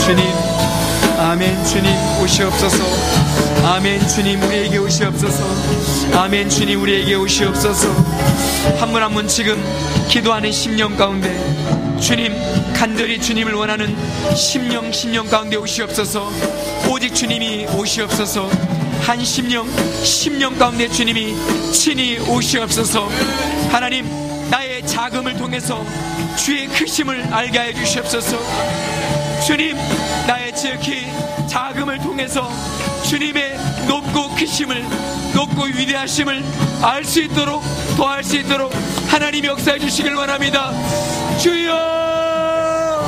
주님, 아멘. 주님 오시옵소서. 아멘. 주님 우리에게 오시옵소서. 아멘. 주님 우리에게 오시옵소서. 한 분 한 분 지금 기도하는 심령 가운데 주님, 간절히 주님을 원하는 심령 가운데 오시옵소서. 오직 주님이 오시옵소서. 한 심령 가운데 주님이 친히 오시옵소서. 하나님, 나의 자금을 통해서 주의 크심을 알게 하여 주시옵소서. 주님, 나의 지극히 자금을 통해서 주님의 높고 크심을, 높고 위대하심을 알 수 있도록, 더할 수 있도록 하나님 역사해 주시길 원합니다. 주여,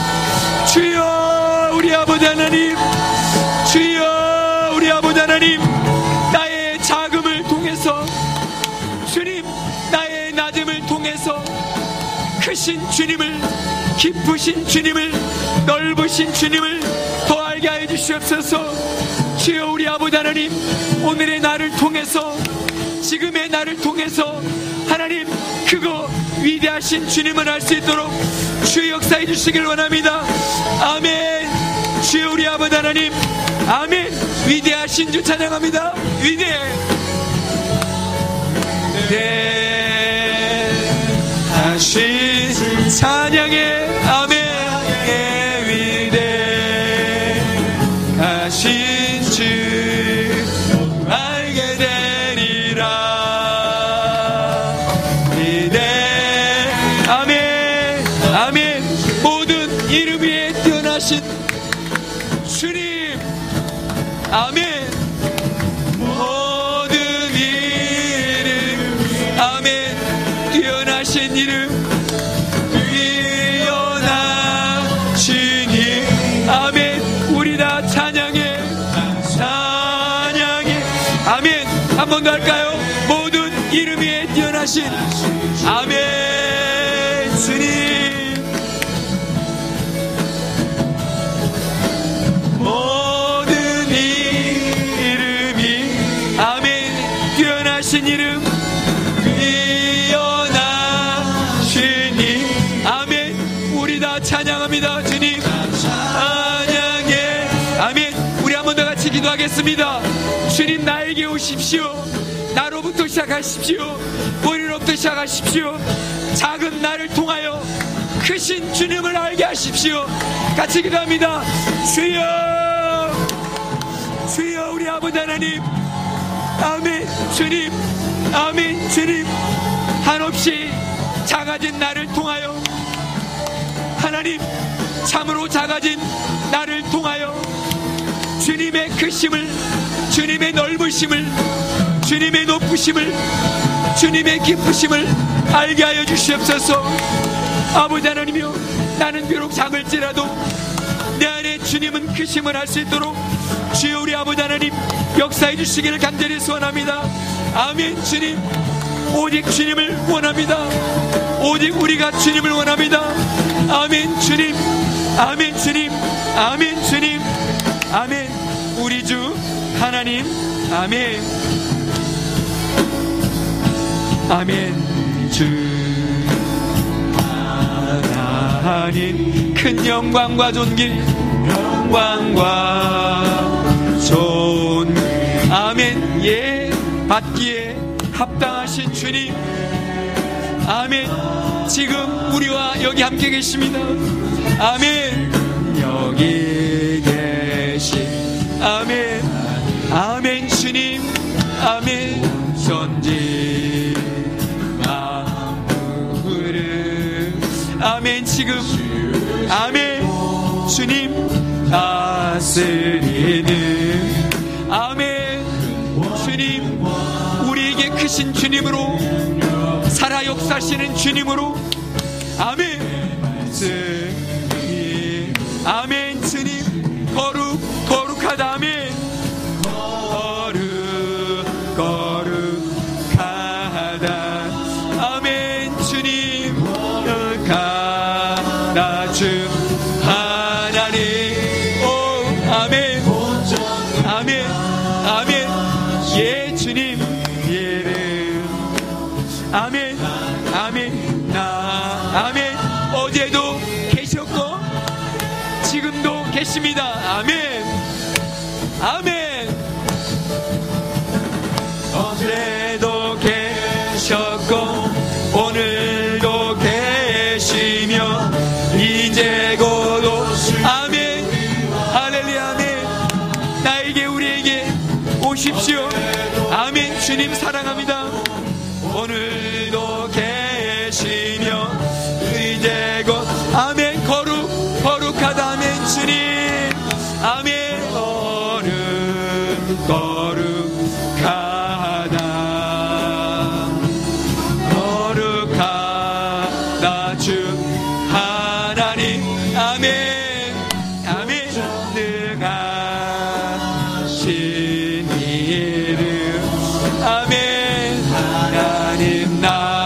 주여, 우리 아버지 하나님, 주여, 우리 아버지 하나님, 나의 자금을 통해서 주님, 나의 낮음을 통해서 크신 주님을, 깊으신 주님을, 넓으신 주님을 더 알게 하여 주시옵소서. 주여, 우리 아버지 하나님, 오늘의 나를 통해서, 지금의 나를 통해서 하나님, 그거 위대하신 주님을 알 수 있도록 주의 역사해 주시길 원합니다. 아멘. 주여, 우리 아버지 하나님, 아멘. 위대하신 주 찬양합니다. 위대하신 찬양해. 아멘. 위대하신 주 알게 되리라. 아멘. 아멘. 모든 이름 위에 뛰어나신 주님, 아멘. 모든 이름, 아멘. 뛰어나신 이름, 뛰어나신 이름, 아멘. 우리 다 찬양해, 찬양해. 아멘. 한 번 더 할까요? 모든 이름 위에 뛰어나신, 아멘. 주님, 모든 이름이, 아멘. 뛰어나신 이름, 뛰어나신 이름, 아멘. 우리 다 찬양합니다. 주님, 찬양해. 아멘. 우리 한 번 더 같이 기도하겠습니다. 주님, 나에게 오십시오. 나로부터 시작하십시오. 본인으로부터 시작하십시오. 작은 나를 통하여 크신 주님을 알게 하십시오. 같이 기도합니다. 주여, 주여, 우리 아버지 하나님, 아멘. 주님, 아멘. 주님, 한없이 작아진 나를 통하여, 하나님, 참으로 작아진 나를 통하여 주님의 크심을, 주님의 넓으심을, 주님의 높으심을, 주님의 깊으심을 알게 하여 주시옵소서. 아버지 하나님이여, 나는 비록 작을지라도 내 안에 주님은 크심을 할 수 있도록 주여, 우리 아버지 하나님 역사해 주시기를 간절히 소원합니다. 아멘. 주님, 오직 주님을 원합니다. 오직 우리가 주님을 원합니다. 아멘. 주님, 아멘. 주님, 아멘. 주님, 아멘. 우리 주 하나님, 아멘. 아멘. 주 하나님, 큰 영광과 존귀, 영광과 존귀, 아멘. 예, 받기에 합당하신 주님, 아멘. 지금 우리와 여기 함께 계십니다. 아멘. 여기 계신, 아멘. 아멘. 주님, 아멘. 전지 마음으로, 아멘. 지금, 아멘. 주님 다스리는, 아멘. 주님, 우리에게 크신 주님으로, 살아 역사하시는 주님으로, 아멘. 주님, 아멘. 주님, 거룩하다. 아멘. 거룩하다. 아멘. 주님, 거룩하다. 주 하나님, 오, 아멘. 아멘. 아멘. 예, 주님, 예, 아멘. 아멘. 아멘. 어제도 계셨고 지금 계십니다. 아멘. 아멘. 어제도 계셨고 오늘도 계시며 이제 곧 오실. 아멘. 할렐루야. 아멘. 나에게 우리에게 오십시오. 아멘. 주님 사랑합니다. 오늘도 계시며 이제 곧. 아멘. 거룩하다. 아멘. 주님. 아멘. 거룩하다 주 하나님. 아멘. 아멘. 능하신 이름. 아멘. 하나님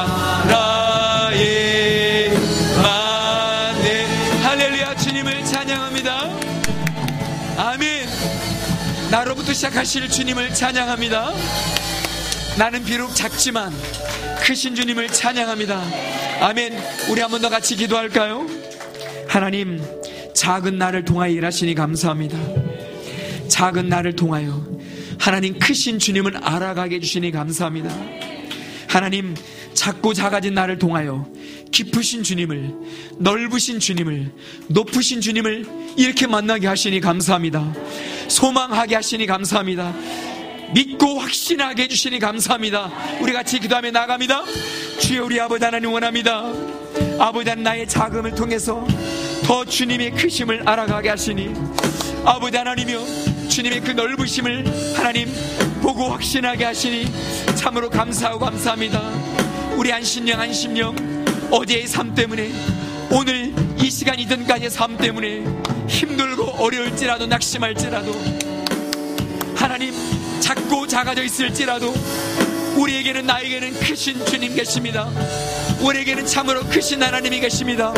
나라의 만대. 할렐루야. 주님을 찬양합니다. 아멘. 나로부터 시작하실 주님을 찬양합니다. 나는 비록 작지만 크신 주님을 찬양합니다. 아멘. 우리 한 번 더 같이 기도할까요? 하나님, 작은 나를 통하여 일하시니 감사합니다. 작은 나를 통하여 하나님 크신 주님을 알아가게 해주시니 감사합니다. 하나님, 작고 작아진 나를 통하여 깊으신 주님을, 넓으신 주님을, 높으신 주님을 이렇게 만나게 하시니 감사합니다. 소망하게 하시니 감사합니다. 믿고 확신하게 해주시니 감사합니다. 우리 같이 기도하며 나갑니다. 주여, 우리 아버지 하나님 원합니다. 아버지 하나님, 나의 작음을 통해서 더 주님의 크심을 알아가게 하시니 아버지 하나님이여, 주님의 그 넓으심을 하나님 보고 확신하게 하시니 참으로 감사하고 감사합니다. 우리 안심령 어제의 삶 때문에, 오늘 이 시간 이전까지의 삶 때문에 힘들고 어려울지라도, 낙심할지라도, 하나님 작고 작아져 있을지라도 우리에게는, 나에게는 크신 주님 계십니다. 우리에게는 참으로 크신 하나님이 계십니다.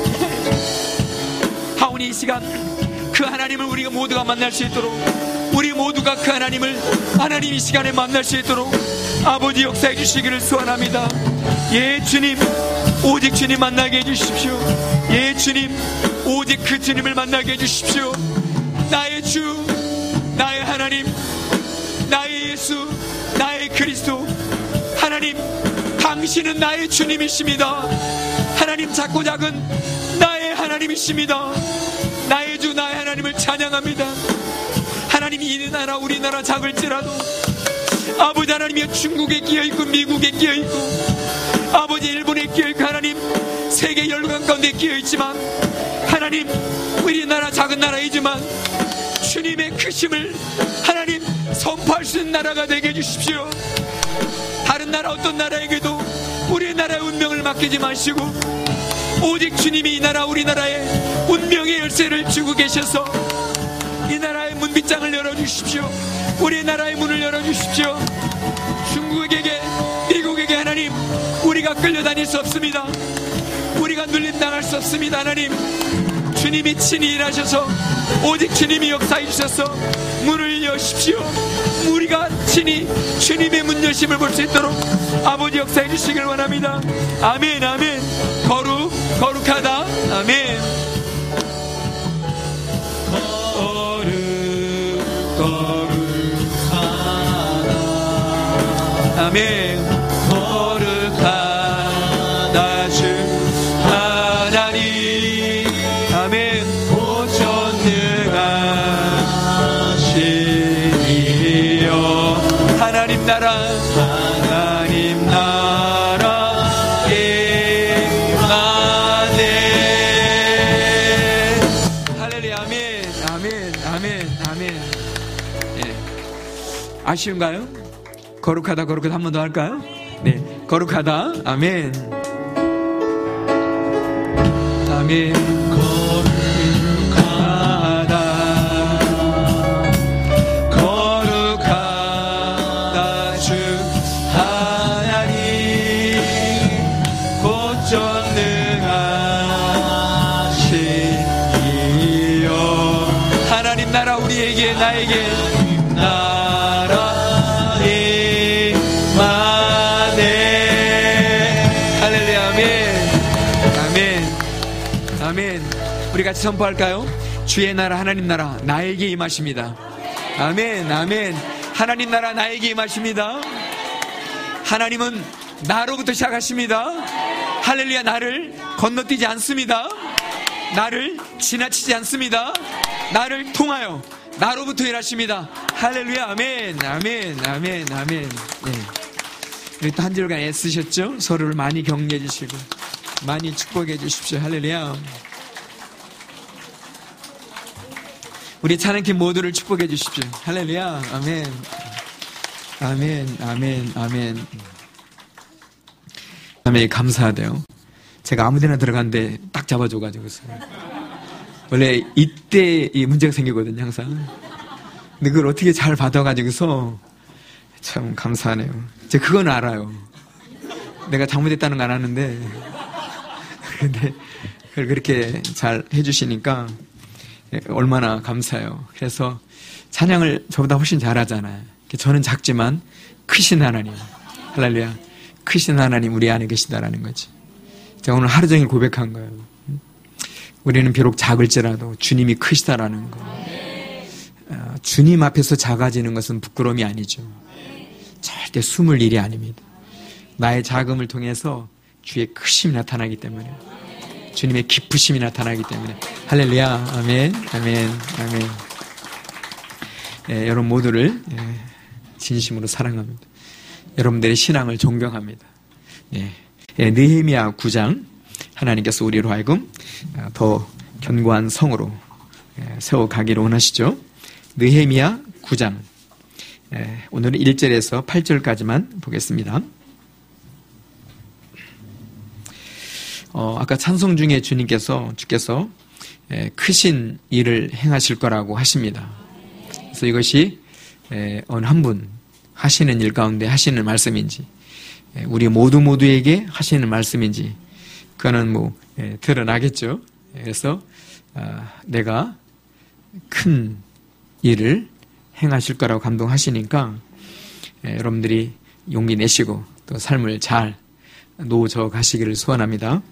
하오니 이 시간 그 하나님을 우리가 모두가 만날 수 있도록, 우리 모두가 그 하나님을 하나님 이 시간에 만날 수 있도록 아버지 역사해 주시기를 소원합니다. 예 주님, 오직 주님 만나게 해주십시오. 예 주님, 오직 그 주님을 만나게 해주십시오. 나의 주, 나의 하나님, 나의 예수, 나의 그리스도. 하나님, 당신은 나의 주님이십니다. 하나님, 작고 작은 나의 하나님이십니다. 나의 주, 나의 하나님을 찬양합니다. 하나님, 이 나라 우리나라 작을지라도 아버지 하나님이 중국에 끼어있고 미국에 끼어있고 아버지 일본에 끼어있고 하나님 세계 열강 가운데 끼어있지만 하나님, 우리나라 작은 나라이지만 주님의 크심을 하나님 선포할 수 있는 나라가 되게 해주십시오. 다른 나라 어떤 나라에게도 우리나라의 운명을 맡기지 마시고 오직 주님이 이 나라 우리나라의 운명의 열쇠를 주고 계셔서 이 나라의 문빗장을 열어주십시오. 우리나라의 문을 열어주십시오. 중국에게, 미국에게 하나님 우리가 끌려다닐 수 없습니다. 우리가 눌림당할 수 없습니다. 하나님, 주님이 친히 일하셔서 오직 주님이 역사해 주셔서 문을 여십시오. 우리가 친히 주님의 문 여심을 볼 수 있도록 아버지 역사해 주시길 원합니다. 아멘. 아멘. 거룩하다. 아멘. 거룩하다. 아멘. 거룩하다 주 하나님. 아멘. 고전능하시니여. 하나님 나라, 하나님 나라의 만대. 할렐루야. 아멘. 아멘. 아멘. 아멘. 예. 아쉬운가요? 거룩하다 한 번 더 할까요? 네, 거룩하다. 아멘. 아멘. 거룩하다 주 하나님, 고전능하시니여. 하나님 나라 우리에게, 나에게 나라의 만대. 할렐루야. 아멘. 아멘. 아멘. 우리 같이 선포할까요? 주의 나라 하나님 나라 나에게 임하십니다. 아멘, 아멘. 하나님 나라 나에게 임하십니다. 하나님은 나로부터 시작하십니다. 할렐루야. 나를 건너뛰지 않습니다. 나를 지나치지 않습니다. 나를 통하여 나로부터 일하십니다. 할렐루야. 아멘, 아멘, 아멘, 아멘. 네. 우리 또 한 주간 애쓰셨죠? 서로를 많이 격려해 주시고 많이 축복해 주십시오. 할렐루야. 우리 찬양팀 모두를 축복해 주십시오. 할렐루야. 아멘. 아멘, 아멘, 아멘. 아멘. 감사하대요. 제가 아무데나 들어갔는데 딱 잡아줘가지고. 원래 이때 이 문제가 생기거든요, 항상. 근데 그걸 어떻게 잘 받아가지고서 참 감사하네요. 제가 그건 알아요. 내가 잘못했다는 건 알았는데, 근데 그걸 그렇게 잘 해주시니까 얼마나 감사해요. 그래서 찬양을 저보다 훨씬 잘하잖아요. 저는 작지만 크신 하나님, 할렐루야, 크신 하나님 우리 안에 계시다라는 거지. 제가 오늘 하루 종일 고백한 거예요. 우리는 비록 작을지라도 주님이 크시다라는 거. 주님 앞에서 작아지는 것은 부끄러움이 아니죠. 절대 숨을 일이 아닙니다. 나의 작음을 통해서 주의 크심이 나타나기 때문에, 주님의 기쁘심이 나타나기 때문에. 할렐루야. 아멘, 아멘, 아멘. 여러분 모두를 진심으로 사랑합니다. 여러분들의 신앙을 존경합니다. 느헤미야 9장, 하나님께서 우리로 하여금 더 견고한 성으로 세워가기를 원하시죠. 느헤미야 9장, 오늘은 1절에서 8절까지만 보겠습니다. 아까 찬송 중에 주께서 크신 일을 행하실 거라고 하십니다. 그래서 이것이 어느 한 분 하시는 일 가운데 하시는 말씀인지, 우리 모두에게 하시는 말씀인지, 그거는 드러나겠죠. 그래서 내가 큰 일을 행하실 거라고 감동하시니까 여러분들이 용기 내시고 또 삶을 잘 놓아져 가시기를 소원합니다.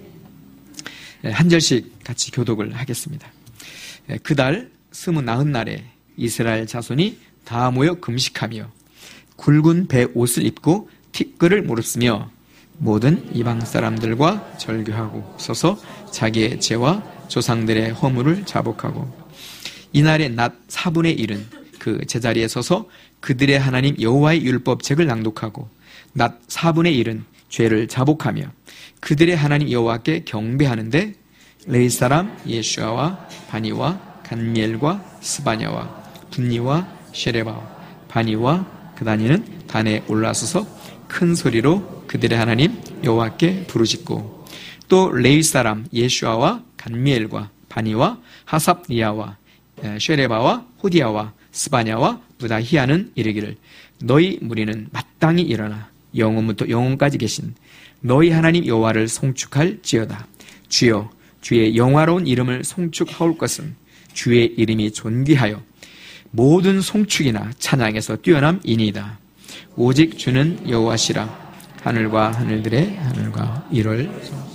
한 절씩 같이 교독을 하겠습니다. 그달 29날에 이스라엘 자손이 다 모여 금식하며 굵은 배 옷을 입고 티끌을 무릅쓰며 모든 이방 사람들과 절교하고 서서 자기의 죄와 조상들의 허물을 자복하고, 이날의 낮 4분의 1은 그 제자리에 서서 그들의 하나님 여호와의 율법책을 낭독하고 낮 4분의 1은 죄를 자복하며 그들의 하나님 여호와께 경배하는데, 레위 사람 예슈아와 바니와 간미엘과 스바냐와 분니와 쉐레바와 바니와 그다니는 단에 올라서서 큰 소리로 그들의 하나님 여호와께 부르짖고, 또 레위 사람 예슈아와 간미엘과 바니와 하삽리아와 쉐레바와 호디아와 스바냐와 부다히아는 이르기를, 너희 무리는 마땅히 일어나 영원부터 영원까지 계신 너희 하나님 여호와를 송축할지어다. 주여, 주의 영화로운 이름을 송축하올 것은 주의 이름이 존귀하여 모든 송축이나 찬양에서 뛰어남이니이다. 오직 주는 여호와시라. 하늘과 하늘들의 하늘과 이를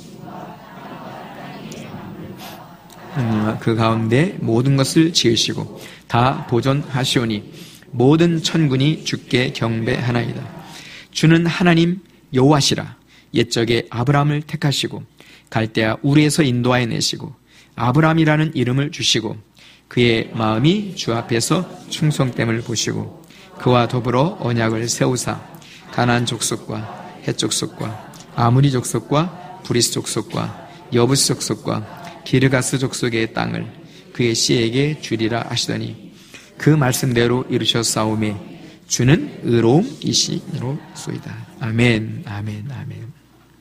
그 가운데 모든 것을 지으시고 다 보존하시오니 모든 천군이 주께 경배하나이다. 주는 하나님 여호와시라. 옛적에 아브라함을 택하시고 갈대아 우르에서 인도하여 내시고 아브라함이라는 이름을 주시고 그의 마음이 주 앞에서 충성됨을 보시고 그와 더불어 언약을 세우사 가나안 족속과 헷 족속과 아무리 족속과 브리스 족속과 여부스 족속과 기르가스 족속의 땅을 그의 씨에게 주리라 하시더니 그 말씀대로 이루셨사오매 주는 의로움이시로소이다. 아멘, 아멘, 아멘.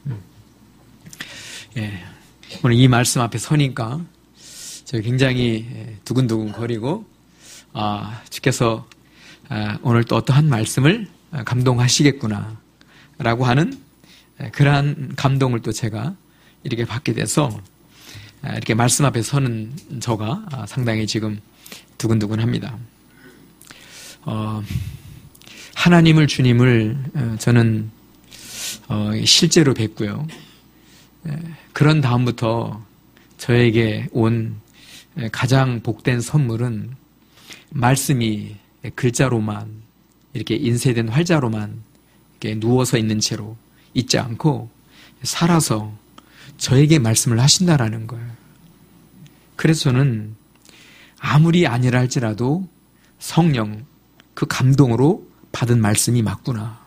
오늘 이 말씀 앞에 서니까 제가 굉장히 두근두근 거리고, 주께서 오늘 또 어떠한 말씀을 감동하시겠구나 라고 하는 그러한 감동을 또 제가 이렇게 받게 돼서 이렇게 말씀 앞에 서는 저가 상당히 지금 두근두근합니다. 하나님을, 주님을 저는 실제로 뵙고요. 그런 다음부터 저에게 온 가장 복된 선물은 말씀이 글자로만 이렇게 인쇄된 활자로만 이렇게 누워서 있는 채로 있지 않고 살아서 저에게 말씀을 하신다라는 거예요. 그래서 저는 아무리 아니라 할지라도 성령 그 감동으로 받은 말씀이 맞구나.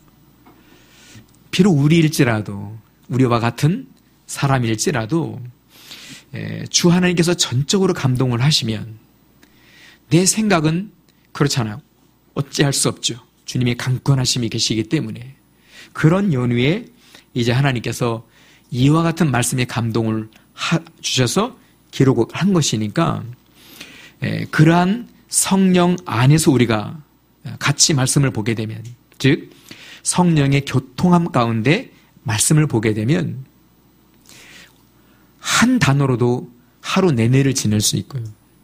비록 우리일지라도 우리와 같은 사람일지라도 주 하나님께서 전적으로 감동을 하시면 내 생각은 그렇잖아요. 어찌할 수 없죠. 주님의 강권하심이 계시기 때문에 그런 연후에 이제 하나님께서 이와 같은 말씀의 감동을 주셔서 기록을 한 것이니까 그러한 성령 안에서 우리가 같이 말씀을 보게 되면 즉 성령의 교통함 가운데 말씀을 보게 되면 한 단어로도 하루 내내를 지낼 수 있고요.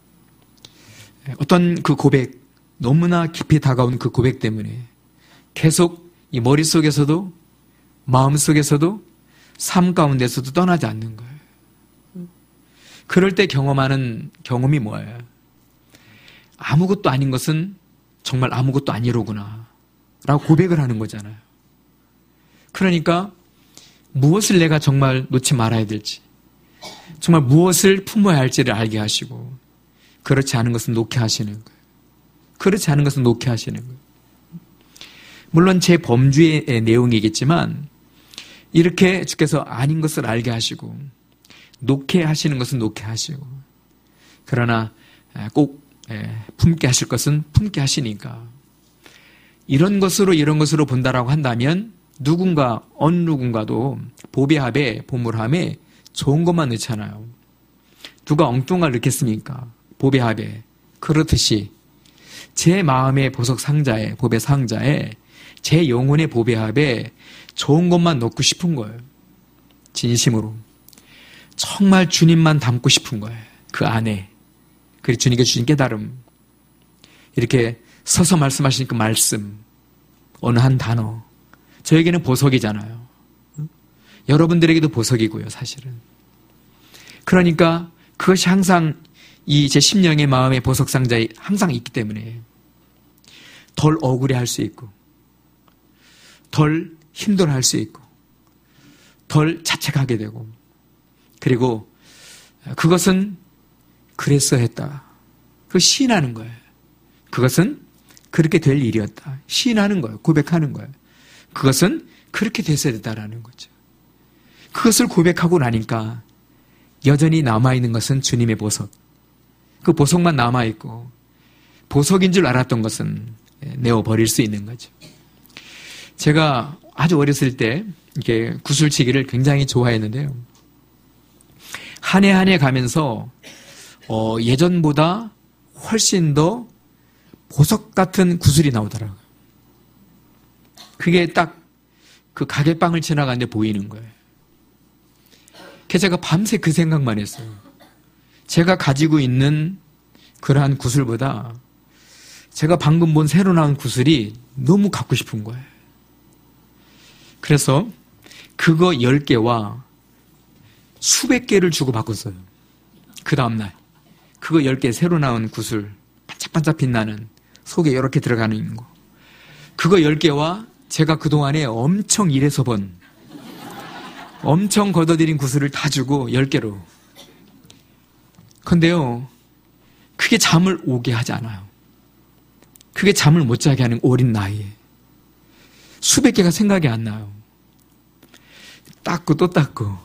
어떤 그 고백, 너무나 깊이 다가온 그 고백 때문에 계속 이 머릿속에서도 마음속에서도 삶 가운데서도 떠나지 않는 거예요. 그럴 때 경험하는 경험이 뭐예요? 아무것도 아닌 것은 정말 아무것도 아니로구나 라고 고백을 하는 거잖아요. 그러니까 무엇을 내가 정말 놓지 말아야 될지, 정말 무엇을 품어야 할지를 알게 하시고 그렇지 않은 것은 놓게 하시는 거예요. 그렇지 않은 것은 놓게 하시는 거예요. 물론 제 범주의 내용이겠지만 이렇게 주께서 아닌 것을 알게 하시고 놓게 하시는 것은 놓게 하시고 그러나 꼭 품게 하실 것은 품게 하시니까 이런 것으로 본다라고 한다면 어느 누군가도 보배합에 보물함에 좋은 것만 넣잖아요. 누가 엉뚱한 걸 넣겠습니까? 보배합에. 그렇듯이 제 마음의 보석 상자에 보배 상자에 제 영혼의 보배합에 좋은 것만 넣고 싶은 거예요. 진심으로. 정말 주님만 담고 싶은 거예요. 그 안에. 그리고 주님께 주신 깨달음. 이렇게 서서 말씀하신 그 말씀. 어느 한 단어. 저에게는 보석이잖아요. 여러분들에게도 보석이고요, 사실은. 그러니까 그것이 항상 이 제 심령의 마음의 보석 상자에 항상 있기 때문에 덜 억울해할 수 있고 덜 힘들어할 수 있고 덜 자책하게 되고 그리고 그것은 그랬어 했다. 그 시인하는 거예요. 그것은 그렇게 될 일이었다. 시인하는 거예요. 고백하는 거예요. 그것은 그렇게 됐어야 됐다라는 거죠. 그것을 고백하고 나니까 여전히 남아있는 것은 주님의 보석. 그 보석만 남아있고 보석인 줄 알았던 것은 내어버릴 수 있는 거죠. 제가 아주 어렸을 때 이렇게 구슬치기를 굉장히 좋아했는데요. 한 해 한 해 가면서 예전보다 훨씬 더 보석 같은 구슬이 나오더라고요. 그게 딱 그 가게방을 지나가는데 보이는 거예요. 그래서 제가 밤새 그 생각만 했어요. 제가 가지고 있는 그러한 구슬보다 제가 방금 본 새로 나온 구슬이 너무 갖고 싶은 거예요. 그래서 그거 10개와 수백 개를 주고 바꿨어요. 그 다음날 그거 10개 새로 나온 구슬 반짝반짝 빛나는 속에 이렇게 들어가는 거 그거 10개와 제가 그동안에 엄청 일해서 번 엄청 걷어들인 구슬을 다 주고 10개로 근데요 그게 잠을 오게 하지 않아요. 그게 잠을 못 자게 하는 어린 나이에 수백 개가 생각이 안 나요. 닦고 또 닦고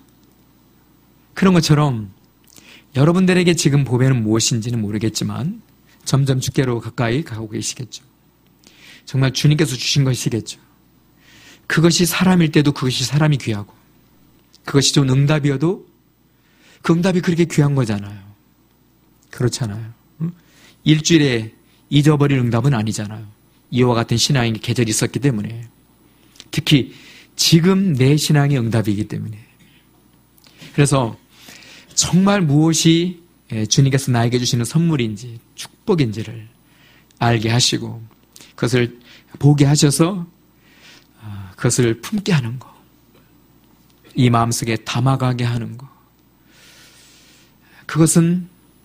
그런 것처럼 여러분들에게 지금 보배는 무엇인지는 모르겠지만 점점 주께로 가까이 가고 계시겠죠. 정말 주님께서 주신 것이겠죠. 그것이 사람일 때도 그것이 사람이 귀하고 그것이 좀 응답이어도 그 응답이 그렇게 귀한 거잖아요. 그렇잖아요. 일주일에 잊어버릴 응답은 아니잖아요. 이와 같은 신앙의 계절이 있었기 때문에 특히 지금 내 신앙의 응답이기 때문에 그래서 정말 무엇이 주님께서 나에게 주시는 선물인지 축복인지를 알게 하시고 그것을 보게 하셔서 그것을 품게 하는 거 이 마음속에 담아가게 하는 거 그것은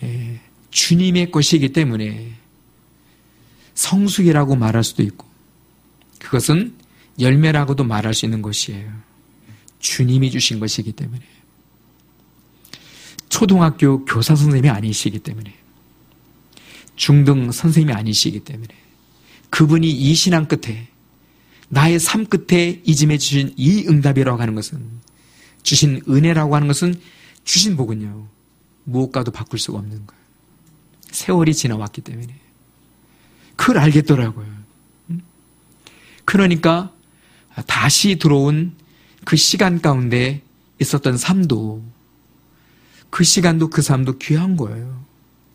주님의 것이기 때문에 성숙이라고 말할 수도 있고 그것은 열매라고도 말할 수 있는 것이에요. 주님이 주신 것이기 때문에. 초등학교 교사 선생님이 아니시기 때문에, 중등 선생님이 아니시기 때문에, 그분이 이 신앙 끝에, 나의 삶 끝에 이짐해 주신 이 응답이라고 하는 것은, 주신 은혜라고 하는 것은, 주신 복은요, 무엇과도 바꿀 수가 없는 거예요. 세월이 지나왔기 때문에. 그걸 알겠더라고요. 그러니까 다시 들어온 그 시간 가운데 있었던 삶도, 그 시간도 그 삶도 귀한 거예요.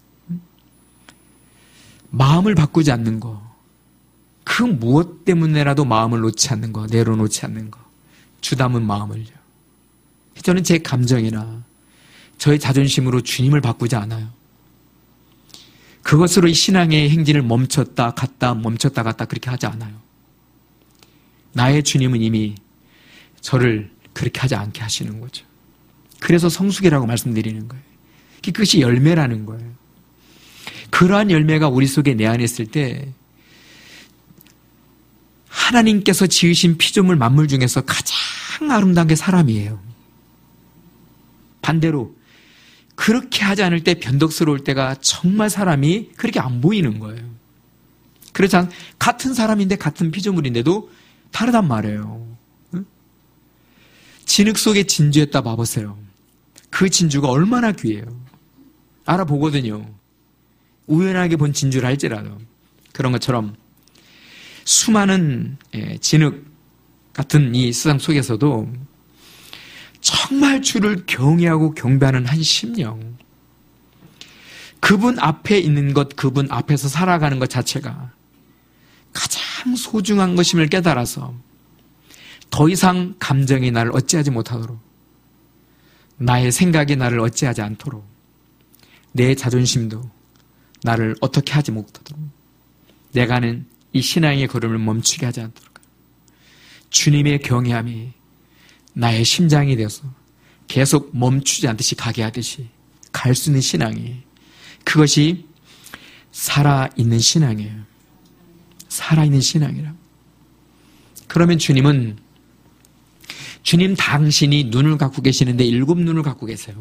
마음을 바꾸지 않는 거, 그 무엇 때문에라도 마음을 놓지 않는 거, 내려놓지 않는 거, 주 담은 마음을요. 저는 제 감정이나 저의 자존심으로 주님을 바꾸지 않아요. 그것으로 이 신앙의 행진을 멈췄다 갔다 멈췄다 갔다 그렇게 하지 않아요. 나의 주님은 이미 저를 그렇게 하지 않게 하시는 거죠. 그래서 성숙이라고 말씀드리는 거예요. 그것이 열매라는 거예요. 그러한 열매가 우리 속에 내 안에 있을 때 하나님께서 지으신 피조물 만물 중에서 가장 아름다운 게 사람이에요. 반대로 그렇게 하지 않을 때 변덕스러울 때가 정말 사람이 그렇게 안 보이는 거예요. 그렇지 않, 같은 사람인데 같은 피조물인데도 다르단 말이에요. 진흙 속에 진주였다 봐보세요. 그 진주가 얼마나 귀해요. 알아보거든요. 우연하게 본 진주를 할지라도. 그런 것처럼 수많은 진흙 같은 이 세상 속에서도 정말 주를 경외하고 경배하는 한 심령, 그분 앞에 있는 것, 그분 앞에서 살아가는 것 자체가 가장 소중한 것임을 깨달아서 더 이상 감정이 나를 어찌하지 못하도록, 나의 생각이 나를 어찌하지 않도록, 내 자존심도 나를 어떻게 하지 못하도록, 내가 하는 이 신앙의 걸음을 멈추게 하지 않도록 주님의 경외함이 나의 심장이 되어서 계속 멈추지 않듯이 가게 하듯이 갈 수 있는 신앙이, 그것이 살아있는 신앙이에요. 살아있는 신앙이라. 그러면 주님은, 주님 당신이 눈을 갖고 계시는데 7 눈을 갖고 계세요.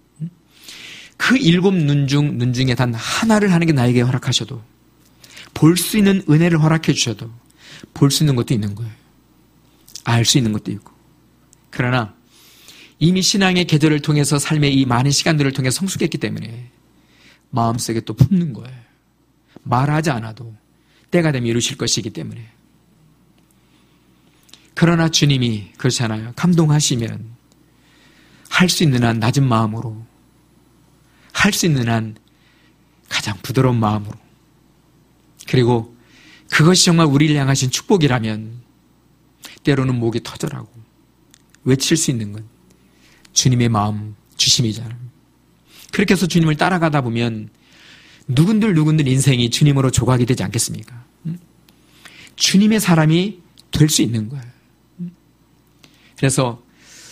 그 7 눈 중에 단 하나를 하는 게 나에게 허락하셔도, 볼 수 있는 은혜를 허락해 주셔도 볼 수 있는 것도 있는 거예요. 알 수 있는 것도 있고. 그러나 이미 신앙의 계절을 통해서 삶의 이 많은 시간들을 통해 성숙했기 때문에 마음속에 또 품는 거예요. 말하지 않아도 때가 되면 이루실 것이기 때문에. 그러나 주님이 그렇잖아요. 감동하시면 할 수 있는 한 낮은 마음으로, 할 수 있는 한 가장 부드러운 마음으로, 그리고 그것이 정말 우리를 향하신 축복이라면 때로는 목이 터져라고 외칠 수 있는 건 주님의 마음 주심이잖아요. 그렇게 해서 주님을 따라가다 보면 누군들 인생이 주님으로 조각이 되지 않겠습니까? 주님의 사람이 될 수 있는 거예요. 그래서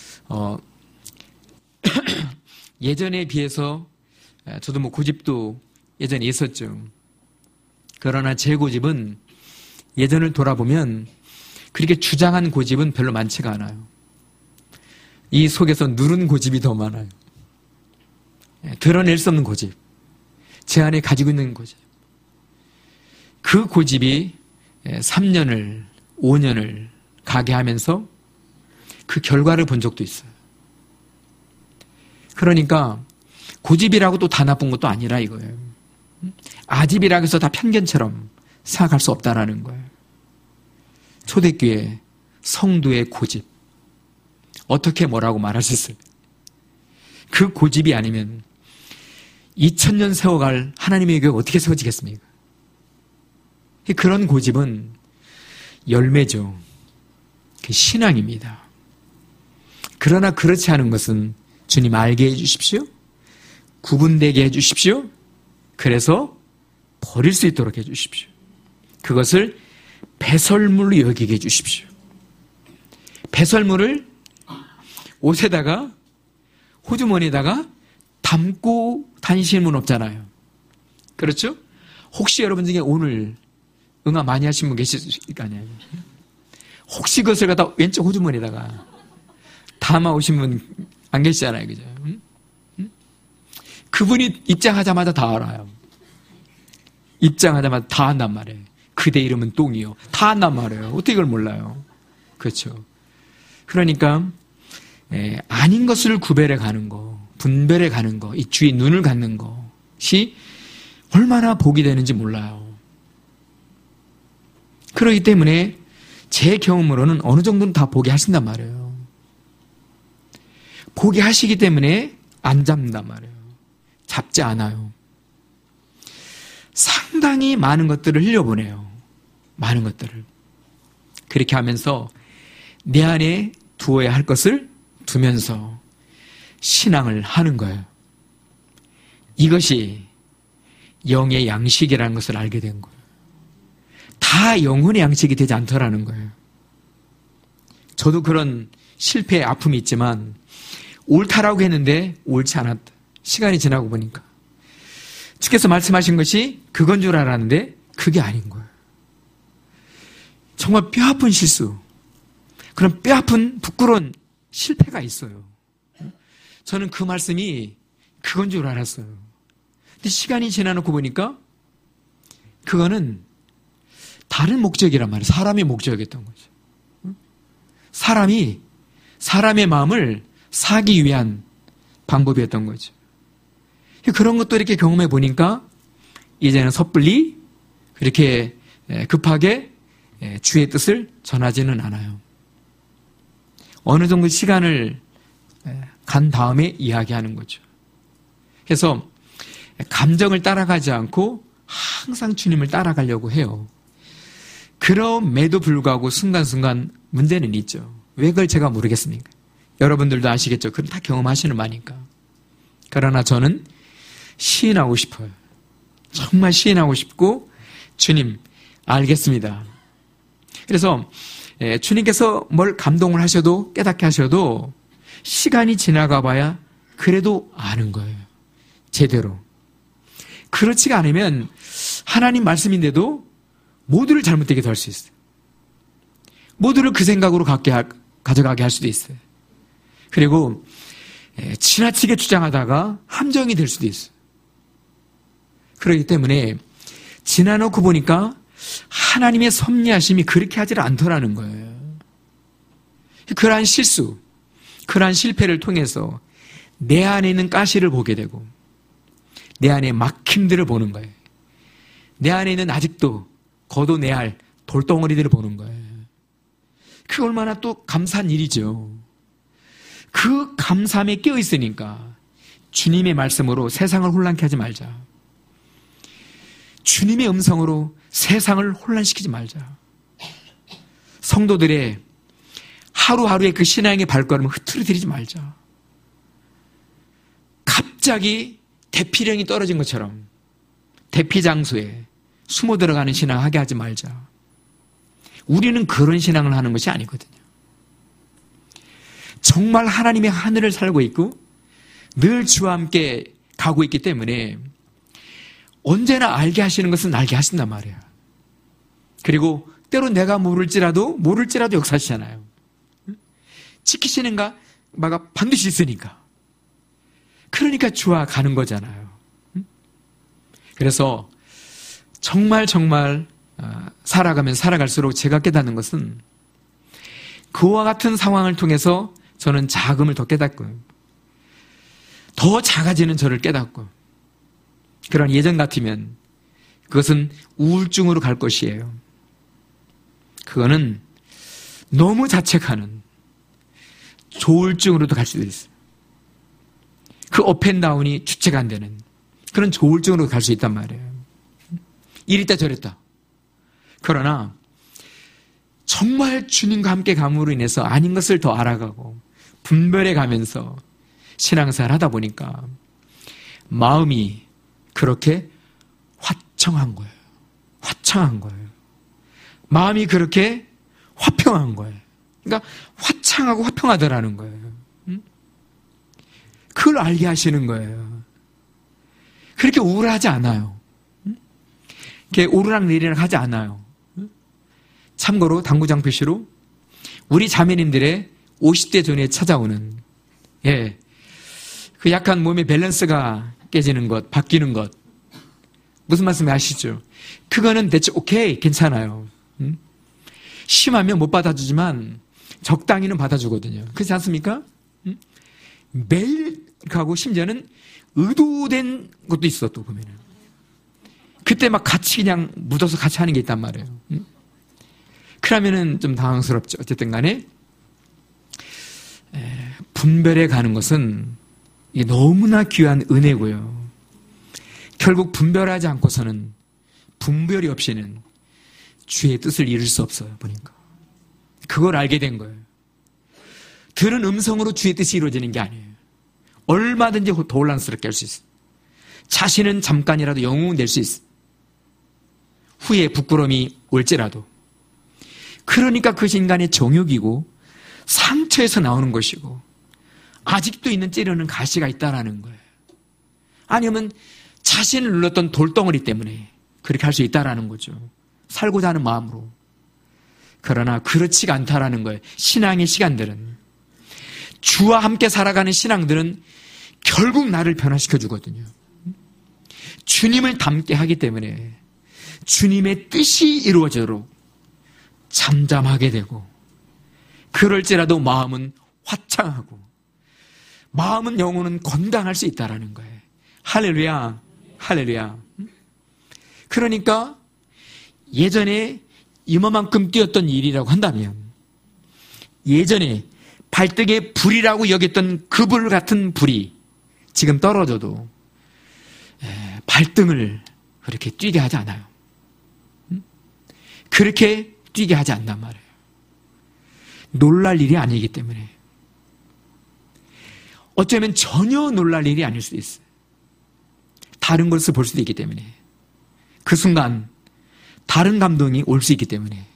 예전에 비해서 저도 뭐 고집도 예전에 있었죠. 그러나 제 고집은 예전을 돌아보면 그렇게 주장한 고집은 별로 많지가 않아요. 이 속에서 누른 고집이 더 많아요. 드러낼 수 없는 고집, 제 안에 가지고 있는 고집. 그 고집이 3년을 5년을 가게 하면서 그 결과를 본 적도 있어요. 그러니까 고집이라고 또 다 나쁜 것도 아니라 이거예요. 아집이라고 해서 다 편견처럼 생각할 수 없다라는 거예요. 초대교회 성도의 고집, 어떻게 뭐라고 말할 수 있어요? 그 고집이 아니면 2000년 세워갈 하나님의 교회가 어떻게 세워지겠습니까? 그런 고집은 열매죠. 그 신앙입니다. 그러나 그렇지 않은 것은 주님 알게 해주십시오. 구분되게 해주십시오. 그래서 버릴 수 있도록 해주십시오. 그것을 배설물로 여기게 해주십시오. 배설물을 옷에다가 호주머니에다가 담고 다니시는 분 없잖아요. 그렇죠? 혹시 여러분 중에 오늘 응아 많이 하신 분 계실 거 아니에요? 혹시 그것을 갖다 왼쪽 호주머니에다가 담아오신 분 안 계시잖아요. 그죠? 그분이 입장하자마자 다 알아요. 입장하자마자 다 한단 말이에요. 그대 이름은 똥이요. 다 한단 말이에요. 어떻게 이걸 몰라요? 그렇죠. 그러니까 아닌 것을 구별해 가는 거, 분별해 가는 거, 이 주의 눈을 갖는 것이 얼마나 복이 되는지 몰라요. 그렇기 때문에 제 경험으로는 어느 정도는 다 보게 하신단 말이에요. 보게 하시기 때문에 안 잡는단 말이에요. 잡지 않아요. 상당히 많은 것들을 흘려보내요. 많은 것들을. 그렇게 하면서 내 안에 두어야 할 것을 두면서 신앙을 하는 거예요. 이것이 영의 양식이라는 것을 알게 된 거예요. 다 영혼의 양식이 되지 않더라는 거예요. 저도 그런 실패의 아픔이 있지만 옳다라고 했는데 옳지 않았다. 시간이 지나고 보니까 주께서 말씀하신 것이 그건 줄 알았는데 그게 아닌 거예요. 정말 뼈아픈 실수, 그런 뼈아픈 부끄러운 실패가 있어요. 저는 그 말씀이 그건 줄 알았어요. 근데 시간이 지나놓고 보니까 그거는 다른 목적이란 말이에요. 사람의 목적이었던 거죠. 사람이 사람의 마음을 사기 위한 방법이었던 거죠. 그런 것도 이렇게 경험해 보니까 이제는 섣불리 그렇게 급하게 주의 뜻을 전하지는 않아요. 어느 정도 시간을 간 다음에 이야기하는 거죠. 그래서 감정을 따라가지 않고 항상 주님을 따라가려고 해요. 그럼에도 불구하고 순간순간 문제는 있죠. 왜 그걸 제가 모르겠습니까? 여러분들도 아시겠죠? 그건 다 경험하시는 바니까. 그러나 저는 시인하고 싶어요. 정말 시인하고 싶고 주님 알겠습니다. 그래서 주님께서 뭘 감동을 하셔도 깨닫게 하셔도 시간이 지나가 봐야 그래도 아는 거예요. 제대로. 그렇지가 않으면 하나님 말씀인데도 모두를 잘못되게 할 수 있어요. 모두를 그 생각으로 가져가게 할 수도 있어요. 그리고 지나치게 주장하다가 함정이 될 수도 있어요. 그렇기 때문에 지나놓고 보니까 하나님의 섭리하심이 그렇게 하질 않더라는 거예요. 그러한 실수, 그러한 실패를 통해서 내 안에 있는 가시를 보게 되고 내 안에 막힘들을 보는 거예요. 내 안에 있는 아직도 걷어내야 할 돌덩어리들을 보는 거예요. 그게 얼마나 또 감사한 일이죠. 그 감사함에 깨어있으니까 주님의 말씀으로 세상을 혼란케 하지 말자. 주님의 음성으로 세상을 혼란시키지 말자. 성도들의 하루하루의 그 신앙의 발걸음을 흐트러뜨리지 말자. 갑자기 대피령이 떨어진 것처럼 대피장소에 숨어 들어가는 신앙 하게 하지 말자. 우리는 그런 신앙을 하는 것이 아니거든요. 정말 하나님의 하늘을 살고 있고 늘 주와 함께 가고 있기 때문에 언제나 알게 하시는 것은 알게 하신단 말이에요. 그리고 때로 내가 모를지라도 역사하시잖아요. 지키시는 바가 반드시 있으니까. 그러니까 주와 가는 거잖아요. 그래서 정말 살아가면 살아갈수록 제가 깨닫는 것은 그와 같은 상황을 통해서 저는 자금을 더 깨닫고요. 더 작아지는 저를 깨닫고 그런 예전 같으면 그것은 우울증으로 갈 것이에요. 그거는 너무 자책하는 조울증으로도 갈 수도 있어요. 그 업앤다운이 주체가 안 되는 그런 조울증으로 갈 수 있단 말이에요. 이랬다 저랬다. 그러나 정말 주님과 함께 감으로 인해서 아닌 것을 더 알아가고 분별해 가면서 신앙생활 하다 보니까 마음이 그렇게 화청한 거예요. 화창한 거예요. 마음이 그렇게 화평한 거예요. 그러니까 화창하고 화평하더라는 거예요. 그걸 알게 하시는 거예요. 그렇게 우울하지 않아요. 그렇게 오르락내리락 하지 않아요. 참고로 당구장 표시로 우리 자매님들의 50대 전에 찾아오는 그 약간 몸의 밸런스가 깨지는 것, 바뀌는 것, 무슨 말씀이 아시죠? 그거는 대체 오케이, 괜찮아요. 심하면 못 받아주지만 적당히는 받아주거든요. 그렇지 않습니까? 매일 가고 심지어는 의도된 것도 있어. 또 보면은 그때 막 같이 그냥 묻어서 같이 하는 게 있단 말이에요. 그러면은 좀 당황스럽죠. 어쨌든 간에 분별해 가는 것은 이게 너무나 귀한 은혜고요. 결국 분별하지 않고서는, 분별이 없이는 주의 뜻을 이룰 수 없어요. 보니까 그걸 알게 된 거예요. 들은 음성으로 주의 뜻이 이루어지는 게 아니에요. 얼마든지 더 혼란스럽게 할 수 있어요. 자신은 잠깐이라도 영웅 낼 수 있어요. 후에 부끄러움이 올지라도. 그러니까 그것이 인간의 정욕이고 상처에서 나오는 것이고 아직도 있는 찌르는 가시가 있다라는 거예요. 아니면 자신을 눌렀던 돌덩어리 때문에 그렇게 할 수 있다라는 거죠. 살고자 하는 마음으로. 그러나 그렇지가 않다라는 거예요. 신앙의 시간들은, 주와 함께 살아가는 신앙들은 결국 나를 변화시켜 주거든요. 주님을 닮게 하기 때문에 주님의 뜻이 이루어지도록 잠잠하게 되고, 그럴지라도 마음은 화창하고 마음은, 영혼은 건강할 수 있다라는 거예요. 할렐루야, 할렐루야. 그러니까 예전에 이만큼 뛰었던 일이라고 한다면, 예전에 발등에 불이라고 여겼던 그 불 같은 불이 지금 떨어져도 발등을 그렇게 뛰게 하지 않아요. 그렇게 뛰게 하지 않단 말이에요. 놀랄 일이 아니기 때문에. 어쩌면 전혀 놀랄 일이 아닐 수도 있어요. 다른 것을 볼 수도 있기 때문에. 그 순간 다른 감동이 올 수 있기 때문에.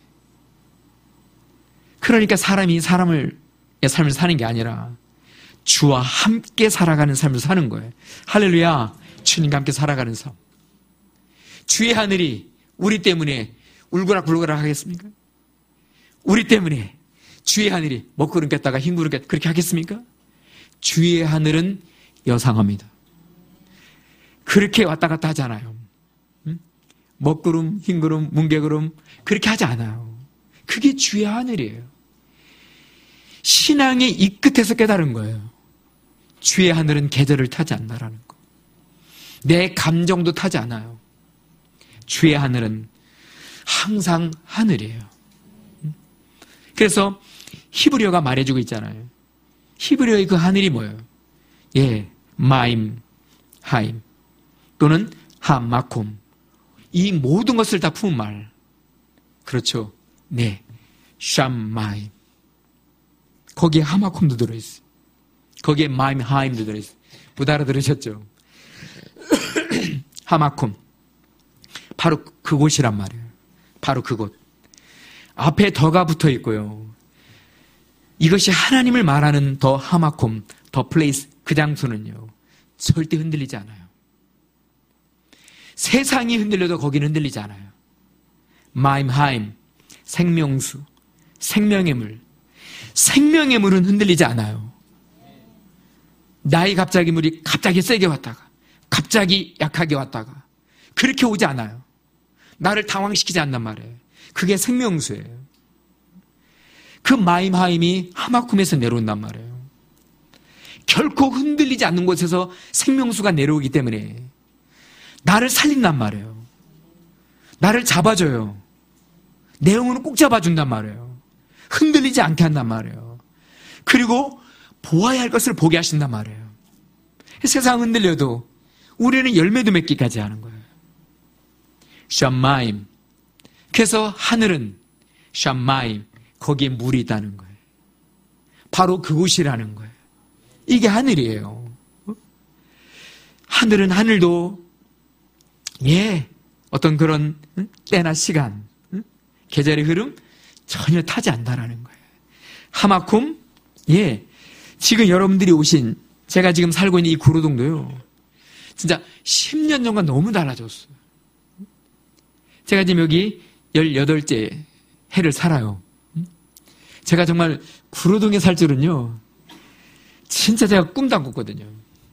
그러니까 사람이 사람의 삶을 사는 게 아니라 주와 함께 살아가는 삶을 사는 거예요. 할렐루야. 주님과 함께 살아가는 삶. 주의 하늘이 우리 때문에 울그락불그락 하겠습니까? 우리 때문에 주의 하늘이 먹구름 꼈다가 흰구름 꼈다가 그렇게 하겠습니까? 주의 하늘은 여상합니다. 그렇게 왔다 갔다 하지 않아요. 먹구름, 흰구름, 뭉게구름 그렇게 하지 않아요. 그게 주의 하늘이에요. 신앙의 이 끝에서 깨달은 거예요. 주의 하늘은 계절을 타지 않는다라는 거. 내 감정도 타지 않아요. 주의 하늘은 항상 하늘이에요. 그래서 히브리어가 말해주고 있잖아요. 히브리어의 그 하늘이 뭐예요? 마임, 하임 또는 하마콤. 이 모든 것을 다 품은 말. 그렇죠. 네, 샴마임. 거기에 하마콤도 들어있어요. 거기에 마임, 하임도 들어있어요. 못 알아들으셨죠? 하마콤. 바로 그곳이란 말이에요. 바로 그곳. 앞에 더가 붙어 있고요. 이것이 하나님을 말하는 더 하마콤, 더 플레이스, 그 장소는요, 절대 흔들리지 않아요. 세상이 흔들려도 거기는 흔들리지 않아요. 마임, 하임, 생명수, 생명의 물. 생명의 물은 흔들리지 않아요. 나의 갑자기 물이 갑자기 세게 왔다가 갑자기 약하게 왔다가 그렇게 오지 않아요. 나를 당황시키지 않단 말이에요. 그게 생명수예요. 그 마임, 하임이 하마쿰에서 내려온단 말이에요. 결코 흔들리지 않는 곳에서 생명수가 내려오기 때문에 나를 살린단 말이에요. 나를 잡아줘요. 내 영혼을 꼭 잡아준단 말이에요. 흔들리지 않게 한단 말이에요. 그리고 보아야 할 것을 보게 하신단 말이에요. 세상 흔들려도 우리는 열매도 맺기까지 하는 거예요. 샴마임. 그래서 하늘은 샴마임. 거기에 물이 있다는 거예요. 바로 그곳이라는 거예요. 이게 하늘이에요. 하늘은 하늘도 어떤 그런 때나 시간, 계절의 흐름 전혀 타지 않는다라는 거예요. 하마쿰, 지금 여러분들이 오신, 제가 지금 살고 있는 이 구로동도요, 진짜 10년 전과 너무 달라졌어요. 제가 지금 여기 18째 해를 살아요. 제가 정말 구로동에 살 줄은요, 진짜 제가 꿈도 안 꿨거든요.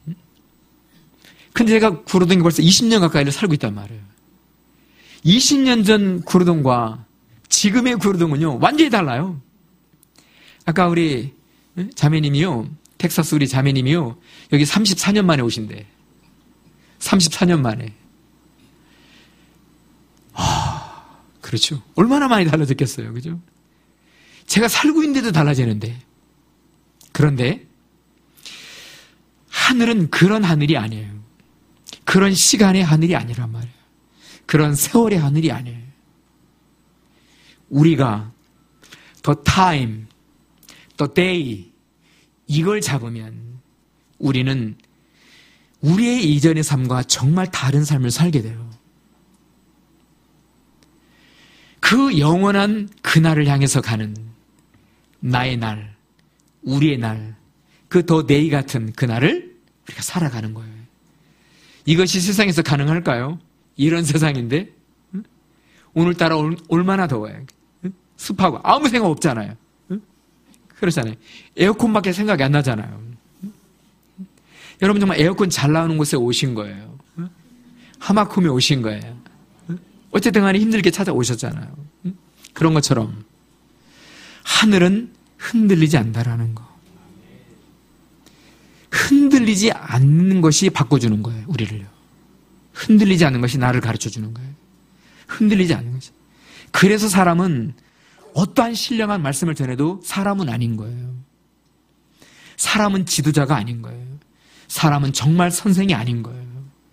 근데 제가 구로동에 벌써 20년 가까이를 살고 있단 말이에요. 20년 전 구로동과 지금의 구로동은요, 완전히 달라요. 아까 우리 자매님이요, 텍사스 우리 자매님이요, 여기 34년 만에 오신대. 34년 만에. 그렇죠. 얼마나 많이 달라졌겠어요. 그죠? 제가 살고 있는데도 달라지는데. 그런데 하늘은 그런 하늘이 아니에요. 그런 시간의 하늘이 아니란 말이에요. 그런 세월의 하늘이 아니에요. 우리가 the time, the day 이걸 잡으면 우리는 우리의 이전의 삶과 정말 다른 삶을 살게 돼요. 그 영원한 그날을 향해서 가는 나의 날, 우리의 날, 그 더 데이 같은 그날을 우리가 살아가는 거예요. 이것이 세상에서 가능할까요? 이런 세상인데 오늘따라 얼마나 더워요. 습하고 아무 생각 없잖아요. 그렇잖아요. 에어컨밖에 생각이 안 나잖아요. 여러분 정말 에어컨 잘 나오는 곳에 오신 거예요. 하마쿰에 오신 거예요. 어쨌든 간에 힘들게 찾아오셨잖아요. 그런 것처럼 하늘은 흔들리지 않는다라는 거. 흔들리지 않는 것이 바꿔주는 거예요. 우리를요. 흔들리지 않는 것이 나를 가르쳐주는 거예요. 흔들리지 않는 것이. 그래서 사람은 어떠한 신령한 말씀을 전해도 사람은 아닌 거예요. 사람은 지도자가 아닌 거예요. 사람은 정말 선생이 아닌 거예요.